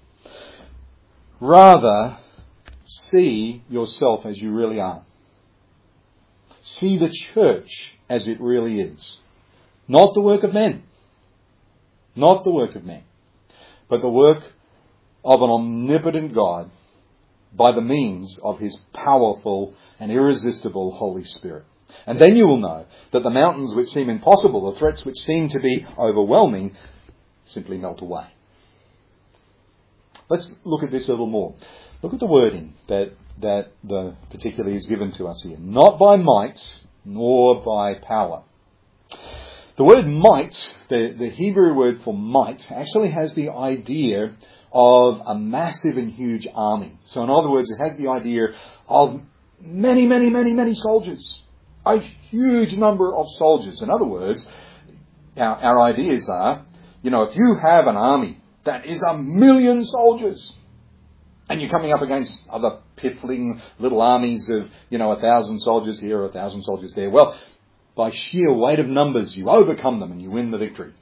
Rather, see yourself as you really are. See the church as it really is. Not the work of men. Not the work of men. But the work of an omnipotent God by the means of his powerful and irresistible Holy Spirit. And then you will know that the mountains which seem impossible, the threats which seem to be overwhelming, simply melt away. Let's look at this a little more. Look at the wording that, that the particularly is given to us here. Not by might, nor by power. The word might, the, the Hebrew word for might, actually has the idea of a massive and huge army. So in other words, it has the idea of many, many, many, many soldiers. A huge number of soldiers. In other words, our, our ideas are, you know, if you have an army that is a million soldiers, and you're coming up against other piffling little armies of, you know, a thousand soldiers here or a thousand soldiers there. Well, by sheer weight of numbers, you overcome them and you win the victory.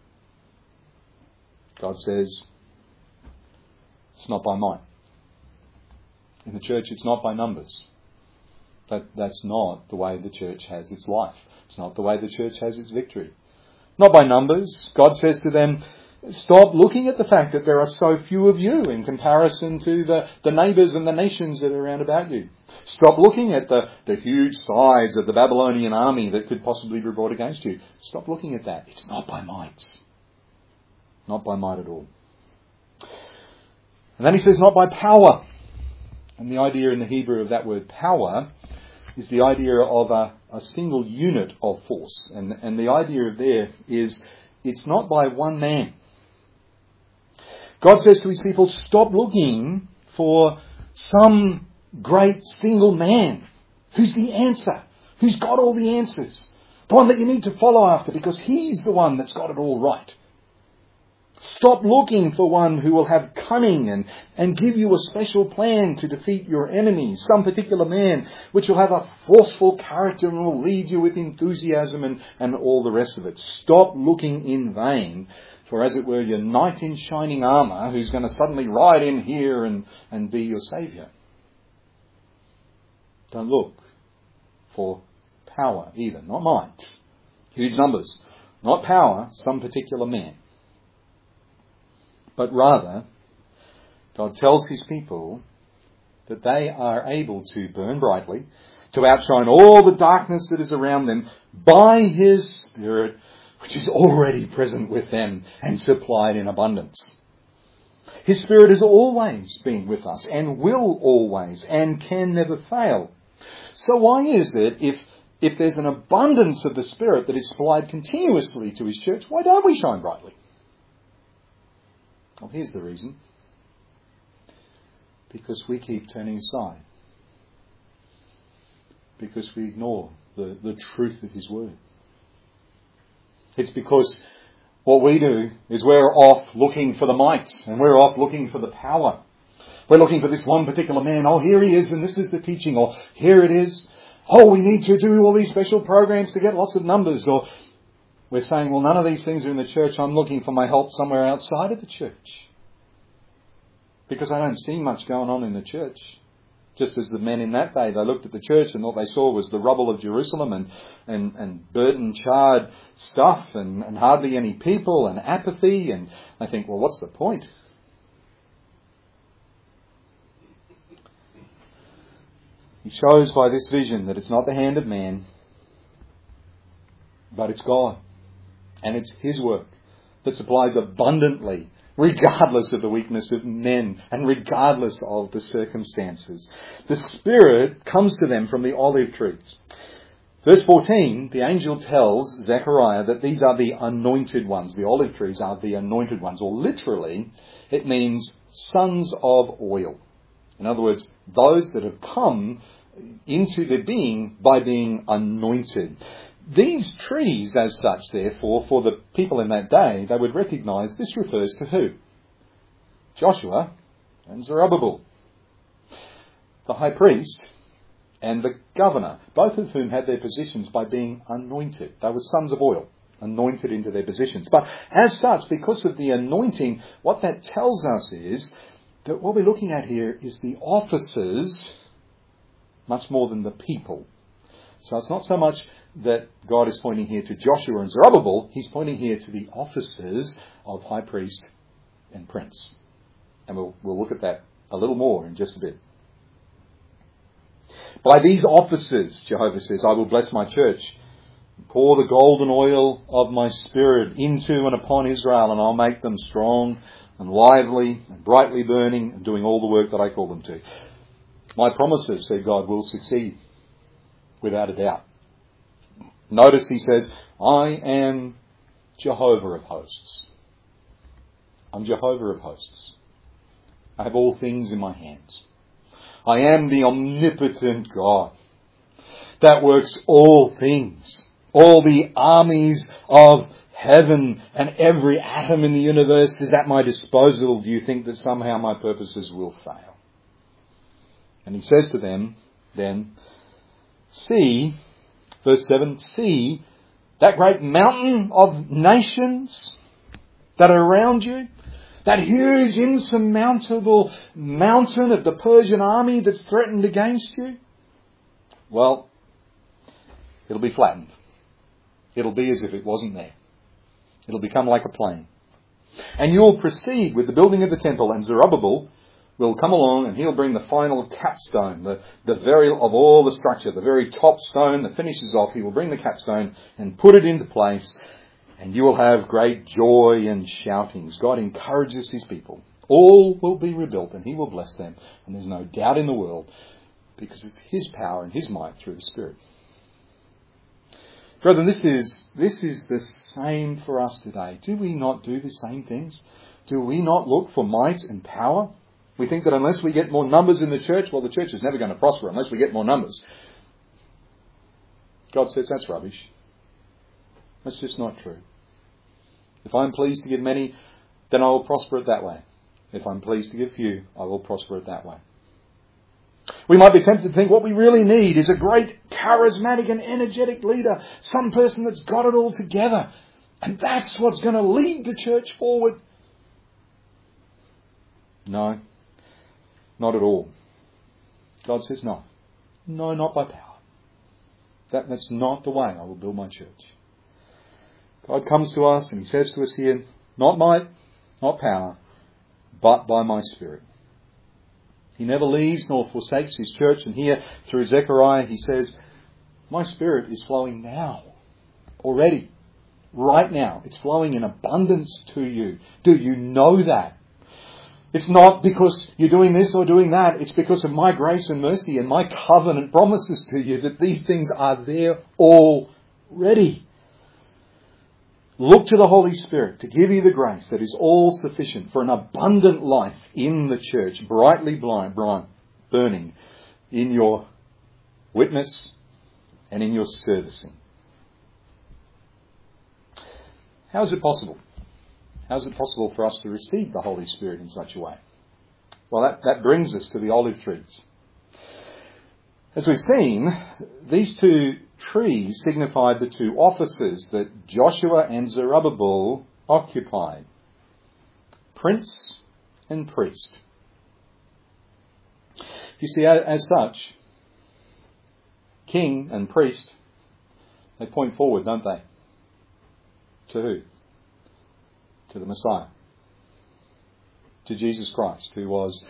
God says, it's not by might. In the church, it's not by numbers. That, that's not the way the church has its life. It's not the way the church has its victory. Not by numbers. God says to them, Stop looking at the fact that there are so few of you in comparison to the, the neighbours and the nations that are around about you. Stop looking at the, the huge size of the Babylonian army that could possibly be brought against you. Stop looking at that. It's not by might. Not by might at all. And then he says, not by power. And the idea in the Hebrew of that word power is the idea of a, a single unit of force. And, and the idea there is it's not by one man. God says to his people, stop looking for some great single man who's the answer, who's got all the answers, the one that you need to follow after because he's the one that's got it all right. Stop looking for one who will have cunning and, and give you a special plan to defeat your enemies, some particular man which will have a forceful character and will lead you with enthusiasm and, and all the rest of it. Stop looking in vain for, as it were, your knight in shining armour who's going to suddenly ride in here and, and be your saviour. Don't look for power either, not might. Huge numbers. Not power, some particular man. But rather, God tells his people that they are able to burn brightly, to outshine all the darkness that is around them by his Spirit, which is already present with them and supplied in abundance. His Spirit has always been with us and will always and can never fail. So why is it, if, if there's an abundance of the Spirit that is supplied continuously to his church, why don't we shine brightly? Well, here's the reason. Because we keep turning aside. Because we ignore the, the truth of his word. It's because what we do is we're off looking for the might and we're off looking for the power. We're looking for this one particular man. Oh, here he is and this is the teaching. Or here it is. Oh, we need to do all these special programs to get lots of numbers. Or we're saying, well, none of these things are in the church. I'm looking for my help somewhere outside of the church. Because I don't see much going on in the church. Just as the men in that day, they looked at the church and what they saw was the rubble of Jerusalem and, and, and burden charred stuff and, and hardly any people and apathy. And they think, well, what's the point? He shows by this vision that it's not the hand of man, but it's God. And it's his work that supplies abundantly, regardless of the weakness of men and regardless of the circumstances. The Spirit comes to them from the olive trees. Verse fourteen, the angel tells Zechariah that these are the anointed ones. The olive trees are the anointed ones. Or literally, it means sons of oil. In other words, those that have come into their being by being anointed. These trees, as such, therefore, for the people in that day, they would recognise this refers to who? Joshua and Zerubbabel. The high priest and the governor, both of whom had their positions by being anointed. They were sons of oil, anointed into their positions. But as such, because of the anointing, what that tells us is that what we're looking at here is the officers much more than the people. So it's not so much that God is pointing here to Joshua and Zerubbabel, he's pointing here to the officers of high priest and prince. And we'll, we'll look at that a little more in just a bit. By these officers, Jehovah says, I will bless my church, pour the golden oil of my Spirit into and upon Israel, and I'll make them strong and lively and brightly burning and doing all the work that I call them to. My promises, said God, will succeed without a doubt. Notice he says, I am Jehovah of hosts. I'm Jehovah of hosts. I have all things in my hands. I am the omnipotent God that works all things. All the armies of heaven and every atom in the universe is at my disposal. Do you think that somehow my purposes will fail? And he says to them then, see, verse seven, see that great mountain of nations that are around you, that huge insurmountable mountain of the Persian army that's threatened against you. Well, it'll be flattened. It'll be as if it wasn't there. It'll become like a plain. And you'll proceed with the building of the temple, and Zerubbabel will come along and he'll bring the final capstone, the, the very of all the structure, the very top stone that finishes off. He will bring the capstone and put it into place, and you will have great joy and shoutings. God encourages his people. All will be rebuilt and he will bless them. And there's no doubt in the world, because it's his power and his might through the Spirit. Brethren, this is, this is the same for us today. Do we not do the same things? Do we not look for might and power? We think that unless we get more numbers in the church, well, the church is never going to prosper unless we get more numbers. God says that's rubbish. That's just not true. If I'm pleased to give many, then I will prosper it that way. If I'm pleased to give few, I will prosper it that way. We might be tempted to think what we really need is a great charismatic and energetic leader, some person that's got it all together. And that's what's going to lead the church forward. No, not at all. God says no. No, not by power. That, that's not the way I will build my church. God comes to us and he says to us here, not might, not power, but by my Spirit. He never leaves nor forsakes his church. And here, through Zechariah, he says, my Spirit is flowing now, already, right now. It's flowing in abundance to you. Do you know that? It's not because you're doing this or doing that. It's because of my grace and mercy and my covenant promises to you that these things are there already. Look to the Holy Spirit to give you the grace that is all sufficient for an abundant life in the church, brightly blind, bright, burning in your witness and in your servicing. How is it possible? How is it possible for us to receive the Holy Spirit in such a way? Well, that, that brings us to the olive trees. As we've seen, these two trees signified the two offices that Joshua and Zerubbabel occupied. Prince and priest. You see, as such, king and priest, they point forward, don't they? To who? To the Messiah. To Jesus Christ, who was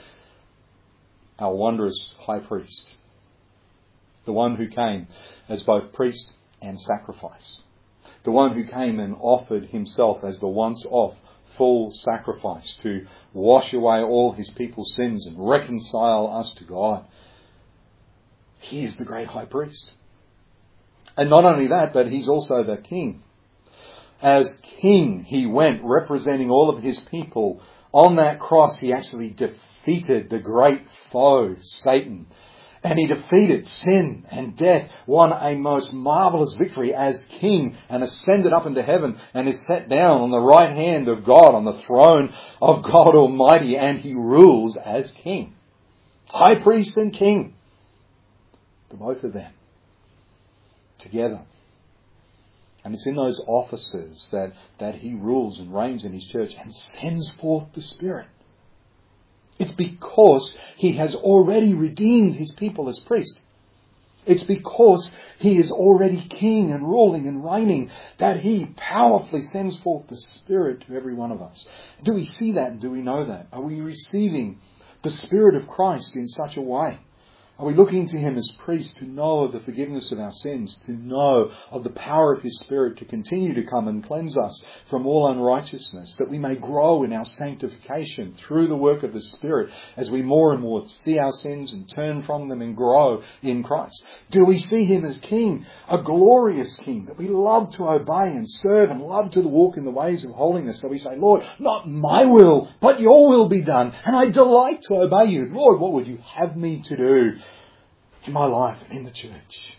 our wondrous high priest. The one who came as both priest and sacrifice. The one who came and offered himself as the once-off full sacrifice to wash away all his people's sins and reconcile us to God. He is the great high priest. And not only that, but he's also the king. As king, he went representing all of his people. On that cross, he actually defeated the great foe, Satan. And he defeated sin and death, won a most marvellous victory as king, and ascended up into heaven and is set down on the right hand of God, on the throne of God Almighty, and he rules as king. High priest and king. The both of them together. And it's in those offices that, that he rules and reigns in his church and sends forth the Spirit. It's because he has already redeemed his people as priest. It's because he is already king and ruling and reigning that he powerfully sends forth the Spirit to every one of us. Do we see that and do we know that? Are we receiving the Spirit of Christ in such a way? Are we looking to him as priest to know of the forgiveness of our sins, to know of the power of his Spirit to continue to come and cleanse us from all unrighteousness, that we may grow in our sanctification through the work of the Spirit as we more and more see our sins and turn from them and grow in Christ? Do we see him as king, a glorious king that we love to obey and serve and love to walk in the ways of holiness? So we say, Lord, not my will, but your will be done. And I delight to obey you. Lord, what would you have me to do in my life and in the church?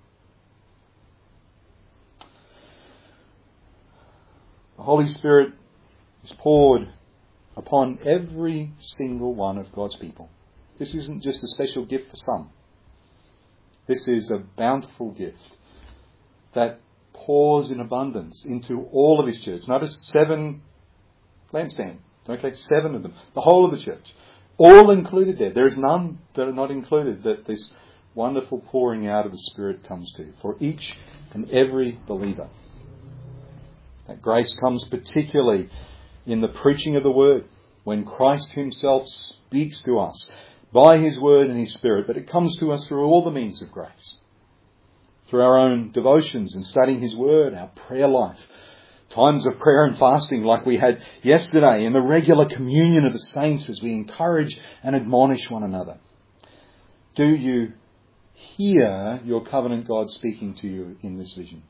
The Holy Spirit is poured upon every single one of God's people. This isn't just a special gift for some. This is a bountiful gift that pours in abundance into all of his church. Notice seven lampstands. Okay, seven of them. The whole of the church. All included there. There is none that are not included that this wonderful pouring out of the Spirit comes to for each and every believer. That grace comes particularly in the preaching of the Word, when Christ himself speaks to us by his Word and his Spirit, but it comes to us through all the means of grace. Through our own devotions and studying his Word, our prayer life, times of prayer and fasting like we had yesterday, in the regular communion of the saints as we encourage and admonish one another. Do you hear your covenant God speaking to you in this vision?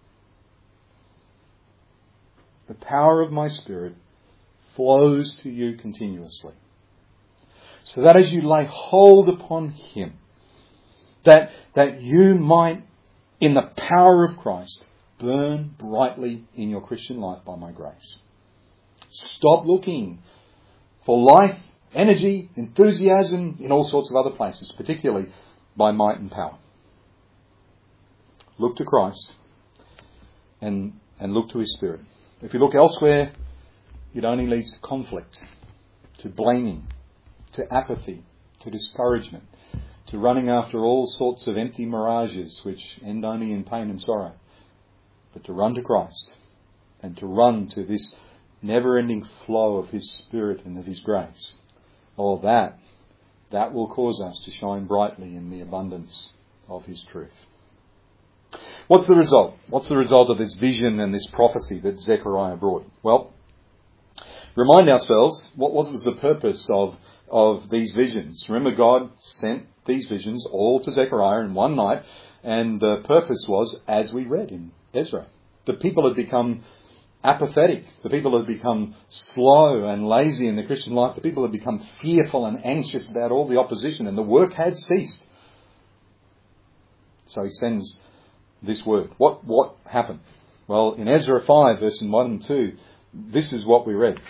The power of my Spirit flows to you continuously, so that as you lay hold upon him, that, that you might, in the power of Christ, burn brightly in your Christian life by my grace. Stop looking for life, energy, enthusiasm in all sorts of other places, particularly by might and power. Look to Christ and, and look to his Spirit. If you look elsewhere, it only leads to conflict, to blaming, to apathy, to discouragement, to running after all sorts of empty mirages which end only in pain and sorrow. But to run to Christ and to run to this never-ending flow of his Spirit and of his grace, all that, that will cause us to shine brightly in the abundance of his truth. What's the result? What's the result of this vision and this prophecy that Zechariah brought? Well, remind ourselves, what was the purpose of, of these visions? Remember, God sent these visions all to Zechariah in one night, and the purpose was, as we read in Ezra, the people had become apathetic. The people had become slow and lazy in the Christian life. The people had become fearful and anxious about all the opposition, and the work had ceased. So he sends this word. What what happened? Well, in Ezra five, verses one and two, this is what we read.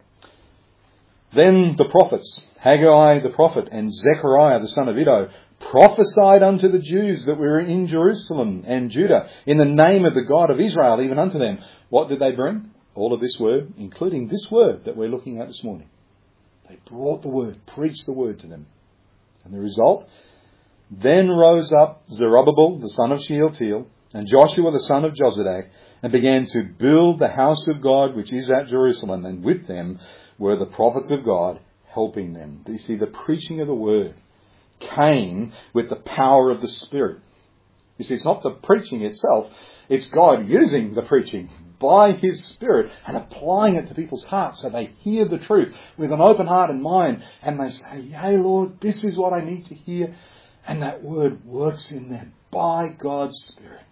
Then the prophets, Haggai the prophet and Zechariah the son of Iddo, prophesied unto the Jews that were in Jerusalem and Judah in the name of the God of Israel, even unto them. What did they bring? All of this word, including this word that we're looking at this morning. They brought the word, preached the word to them. And the result? Then rose up Zerubbabel the son of Shealtiel and Joshua the son of Jozadak, and began to build the house of God which is at Jerusalem, and with them were the prophets of God helping them. You see, the preaching of the word came with the power of the Spirit. You see, it's not the preaching itself, it's God using the preaching by his Spirit and applying it to people's hearts so they hear the truth with an open heart and mind, and they say, "Yea, Lord, this is what I need to hear." And that word works in them by God's Spirit.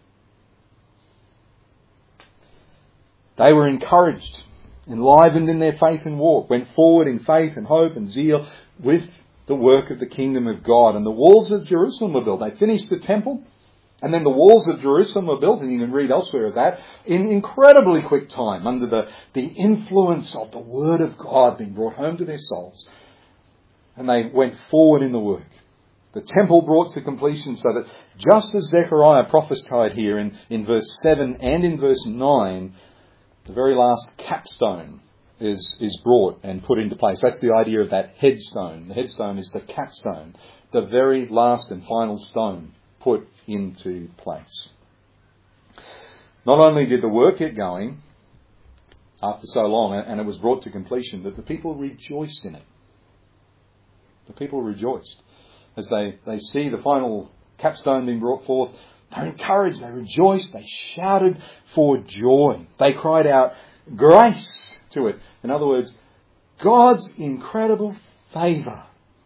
They were encouraged, enlivened in their faith and walk, went forward in faith and hope and zeal with the work of the kingdom of God. And the walls of Jerusalem were built. They finished the temple, and then the walls of Jerusalem were built, and you can read elsewhere of that, in incredibly quick time, under the, the influence of the Word of God being brought home to their souls. And they went forward in the work. The temple brought to completion, so that just as Zechariah prophesied here in, in verse seven and in verse nine, the very last capstone is, is brought and put into place. That's the idea of that headstone. The headstone is the capstone, the very last and final stone put into place. Not only did the work get going after so long, and it was brought to completion, but the people rejoiced in it. The people rejoiced. As they, they see the final capstone being brought forth, they're encouraged, they rejoiced, they shouted for joy. They cried out grace to it. In other words, God's incredible favour.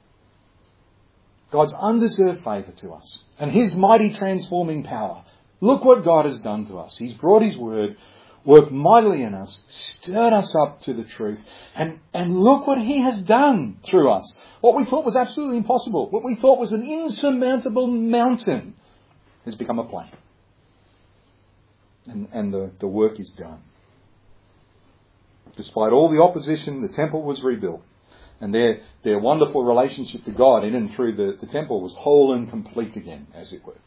God's undeserved favour to us. And his mighty transforming power. Look what God has done to us. He's brought his word, worked mightily in us, stirred us up to the truth. And, and look what he has done through us. What we thought was absolutely impossible, what we thought was an insurmountable mountain, has become a plain. And, and the, the work is done. Despite all the opposition, the temple was rebuilt. And their, their wonderful relationship to God in and through the, the temple was whole and complete again, as it were.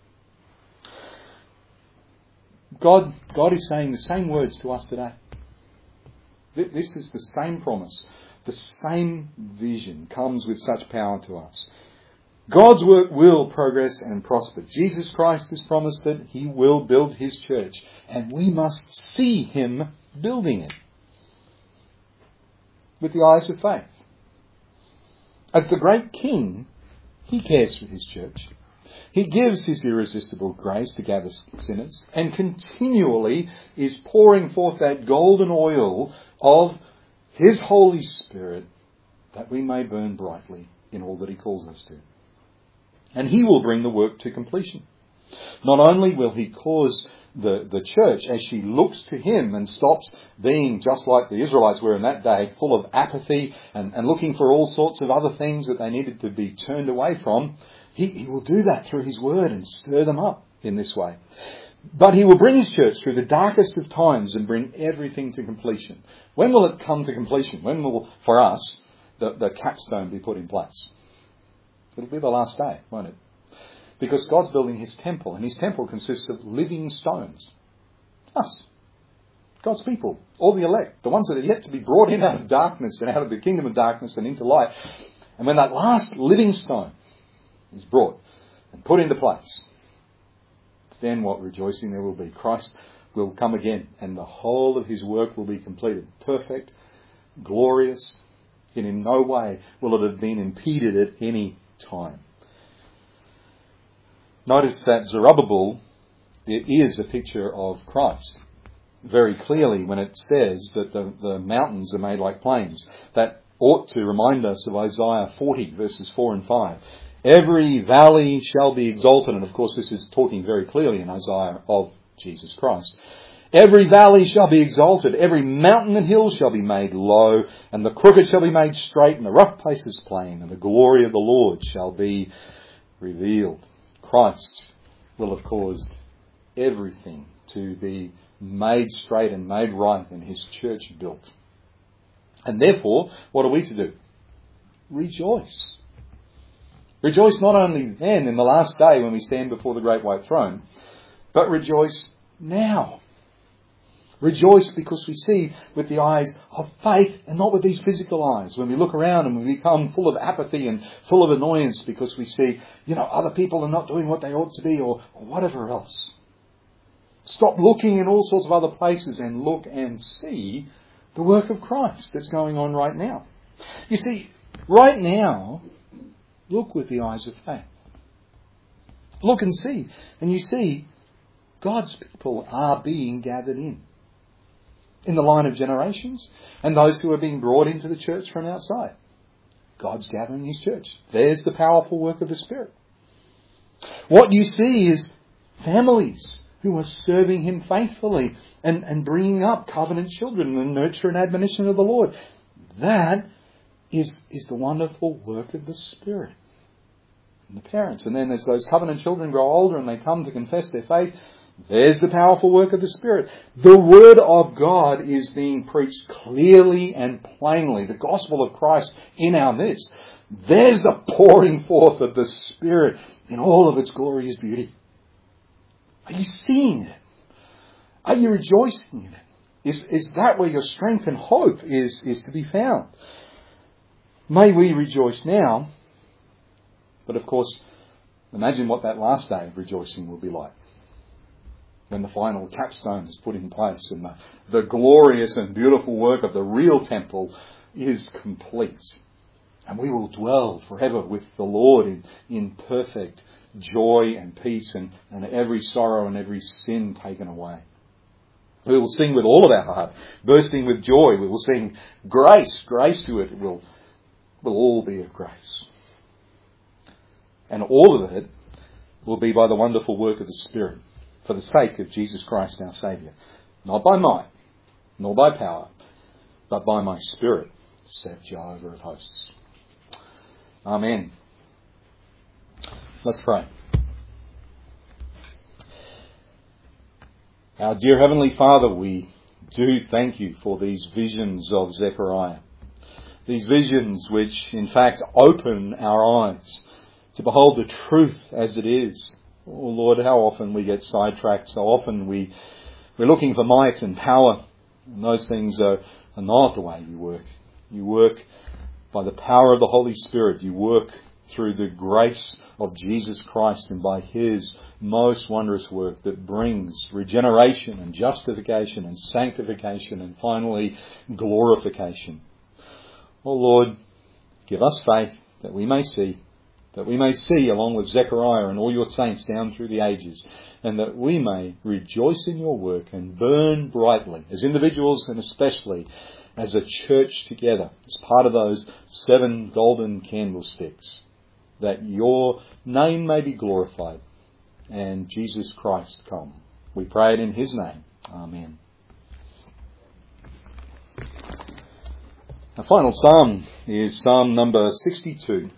God, God is saying the same words to us today. This is the same promise. The same vision comes with such power to us. God's work will progress and prosper. Jesus Christ has promised that he will build his church, and we must see him building it. with the eyes of faith. As the great King, he cares for his church. He gives his irresistible grace to gather sinners and continually is pouring forth that golden oil of his Holy Spirit that we may burn brightly in all that he calls us to. And he will bring the work to completion. Not only will he cause the, the church, as she looks to him and stops being just like the Israelites were in that day, full of apathy and, and looking for all sorts of other things that they needed to be turned away from, he, he will do that through his word and stir them up in this way. But he will bring his church through the darkest of times and bring everything to completion. When will it come to completion? When will, for us, the, the capstone be put in place? It'll be the last day, won't it? Because God's building his temple, and his temple consists of living stones. Us. God's people. All the elect. The ones that are yet to be brought in out of darkness and out of the kingdom of darkness and into light. And when that last living stone is brought and put into place, then what rejoicing there will be. Christ will come again, and the whole of his work will be completed. Perfect, glorious, and in no way will it have been impeded at any time. Notice that Zerubbabel, it is a picture of Christ. Very clearly when it says that the, the mountains are made like plains. That ought to remind us of Isaiah forty, verses four and five. Every valley shall be exalted. And of course this is talking very clearly in Isaiah of Jesus Christ. Every valley shall be exalted. Every mountain and hill shall be made low. And the crooked shall be made straight. And the rough places plain. And the glory of the Lord shall be revealed. Christ will have caused everything to be made straight and made right and his church built. And therefore, what are we to do? Rejoice. Rejoice not only then in the last day when we stand before the great white throne, but rejoice now. Rejoice because we see with the eyes of faith and not with these physical eyes. When we look around and we become full of apathy and full of annoyance because we see, you know, other people are not doing what they ought to be or, or whatever else. Stop looking in all sorts of other places and look and see the work of Christ that's going on right now. You see, right now, look with the eyes of faith. Look and see. And you see, God's people are being gathered in. In the line of generations, and those who are being brought into the church from outside. God's gathering his church. There's the powerful work of the Spirit. What you see is families who are serving him faithfully and, and bringing up covenant children and nurture and admonition of the Lord. That is, is the wonderful work of the Spirit. And the parents. And then as those covenant children grow older and they come to confess their faith, there's the powerful work of the Spirit. The Word of God is being preached clearly and plainly. The gospel of Christ in our midst. There's the pouring forth of the Spirit in all of its glorious beauty. Are you seeing it? Are you rejoicing in it? Is, is that where your strength and hope is, is to be found? May we rejoice now. But of course, imagine what that last day of rejoicing will be like. When the final capstone is put in place and the, the glorious and beautiful work of the real temple is complete. And we will dwell forever with the Lord in, in perfect joy and peace and, and every sorrow and every sin taken away. We will sing with all of our heart, bursting with joy. We will sing grace, grace to it. It will, will all be of grace. And all of it will be by the wonderful work of the Spirit. For the sake of Jesus Christ our Saviour. Not by might, nor by power, but by my Spirit, saith Jehovah of hosts. Amen. Let's pray. Our dear Heavenly Father, we do thank you for these visions of Zechariah. These visions which in fact open our eyes to behold the truth as it is. Oh Lord, how often we get sidetracked. So often we, we're looking for might and power. And those things are, are not the way you work. You work by the power of the Holy Spirit. You work through the grace of Jesus Christ and by his most wondrous work that brings regeneration and justification and sanctification and finally glorification. Oh Lord, give us faith that we may see, that we may see along with Zechariah and all your saints down through the ages, and that we may rejoice in your work and burn brightly as individuals and especially as a church together, as part of those seven golden candlesticks, that your name may be glorified and Jesus Christ come. We pray it in his name. Amen. Our final psalm is Psalm number sixty-two.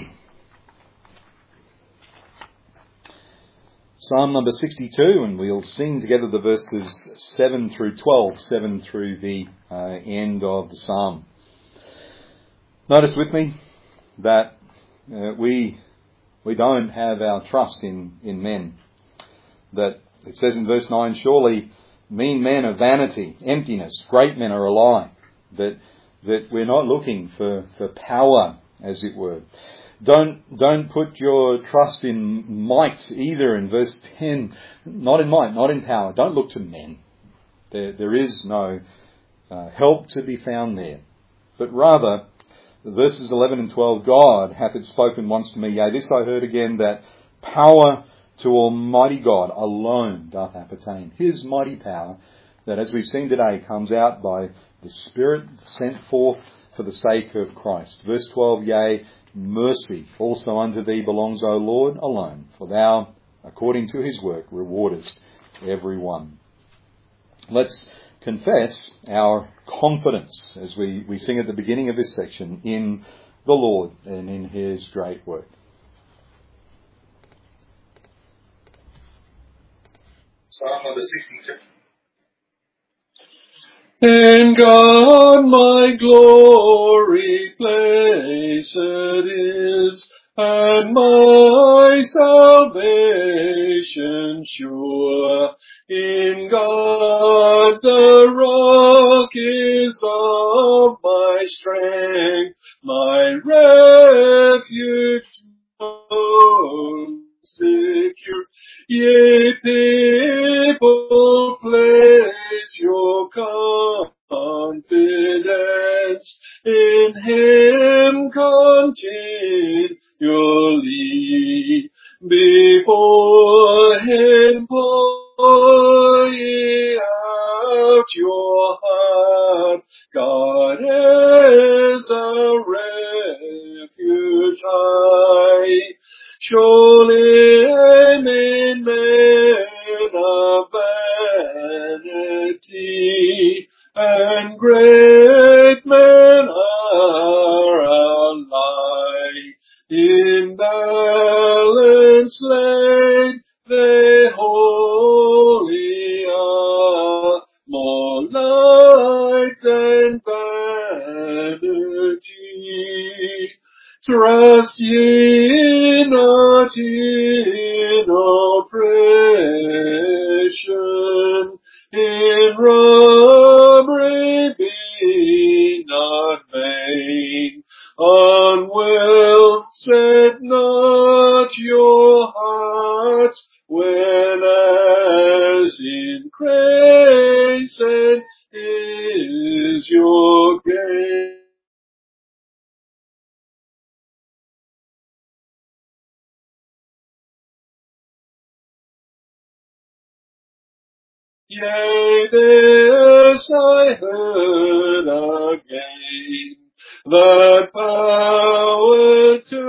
Psalm number sixty-two, and we'll sing together the verses seven through twelve, seven through the uh, end of the psalm. Notice with me that uh, we we don't have our trust in, in men. That it says in verse nine, surely mean men are vanity, emptiness, great men are a lie. That that we're not looking for, for power, as it were. Don't don't put your trust in might either in verse ten. Not in might, not in power. Don't look to men. There, there is no uh, help to be found there. But rather, verses eleven and twelve, God hath it spoken once to me, yea, this I heard again, that power to Almighty God alone doth appertain. His mighty power, that as we've seen today, comes out by the Spirit sent forth for the sake of Christ. Verse twelve, yea, mercy also unto thee belongs, O Lord, alone, for thou, according to his work, rewardest every one. Let's confess our confidence, as we, we sing at the beginning of this section, in the Lord and in his great work. Psalm number sixty-two. In God my glory placed is, and my salvation sure. In God the rock is of my strength, my refuge most secure. Ye people, place your confidence in him continually. Before him pour ye out your heart. God is a refuge high. Surely amen, men of vanity, and great men are alike. In balance laid, they wholly are more light than vanity. Trust ye not in oppression, in robbery be not vain. On wealth set not your hearts, whenas increased is your gain. Yea, this I heard again, that power to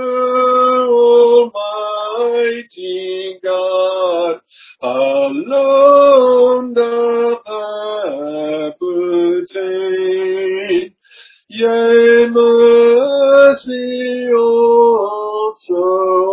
Almighty God alone doth appertain. Yea, mercy also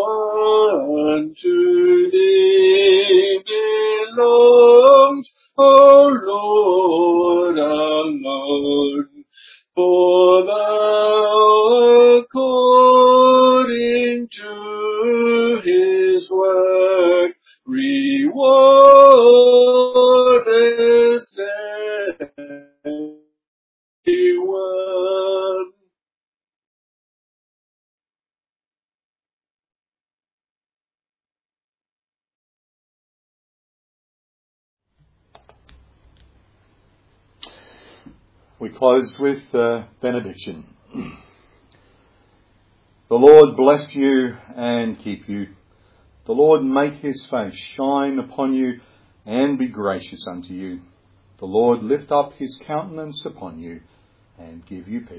unto thee belongs, O Lord, alone. For thou, according to his work, rewardest everyone. We close with uh, benediction. The Lord bless you and keep you. The Lord make his face shine upon you and be gracious unto you. The Lord lift up his countenance upon you and give you peace.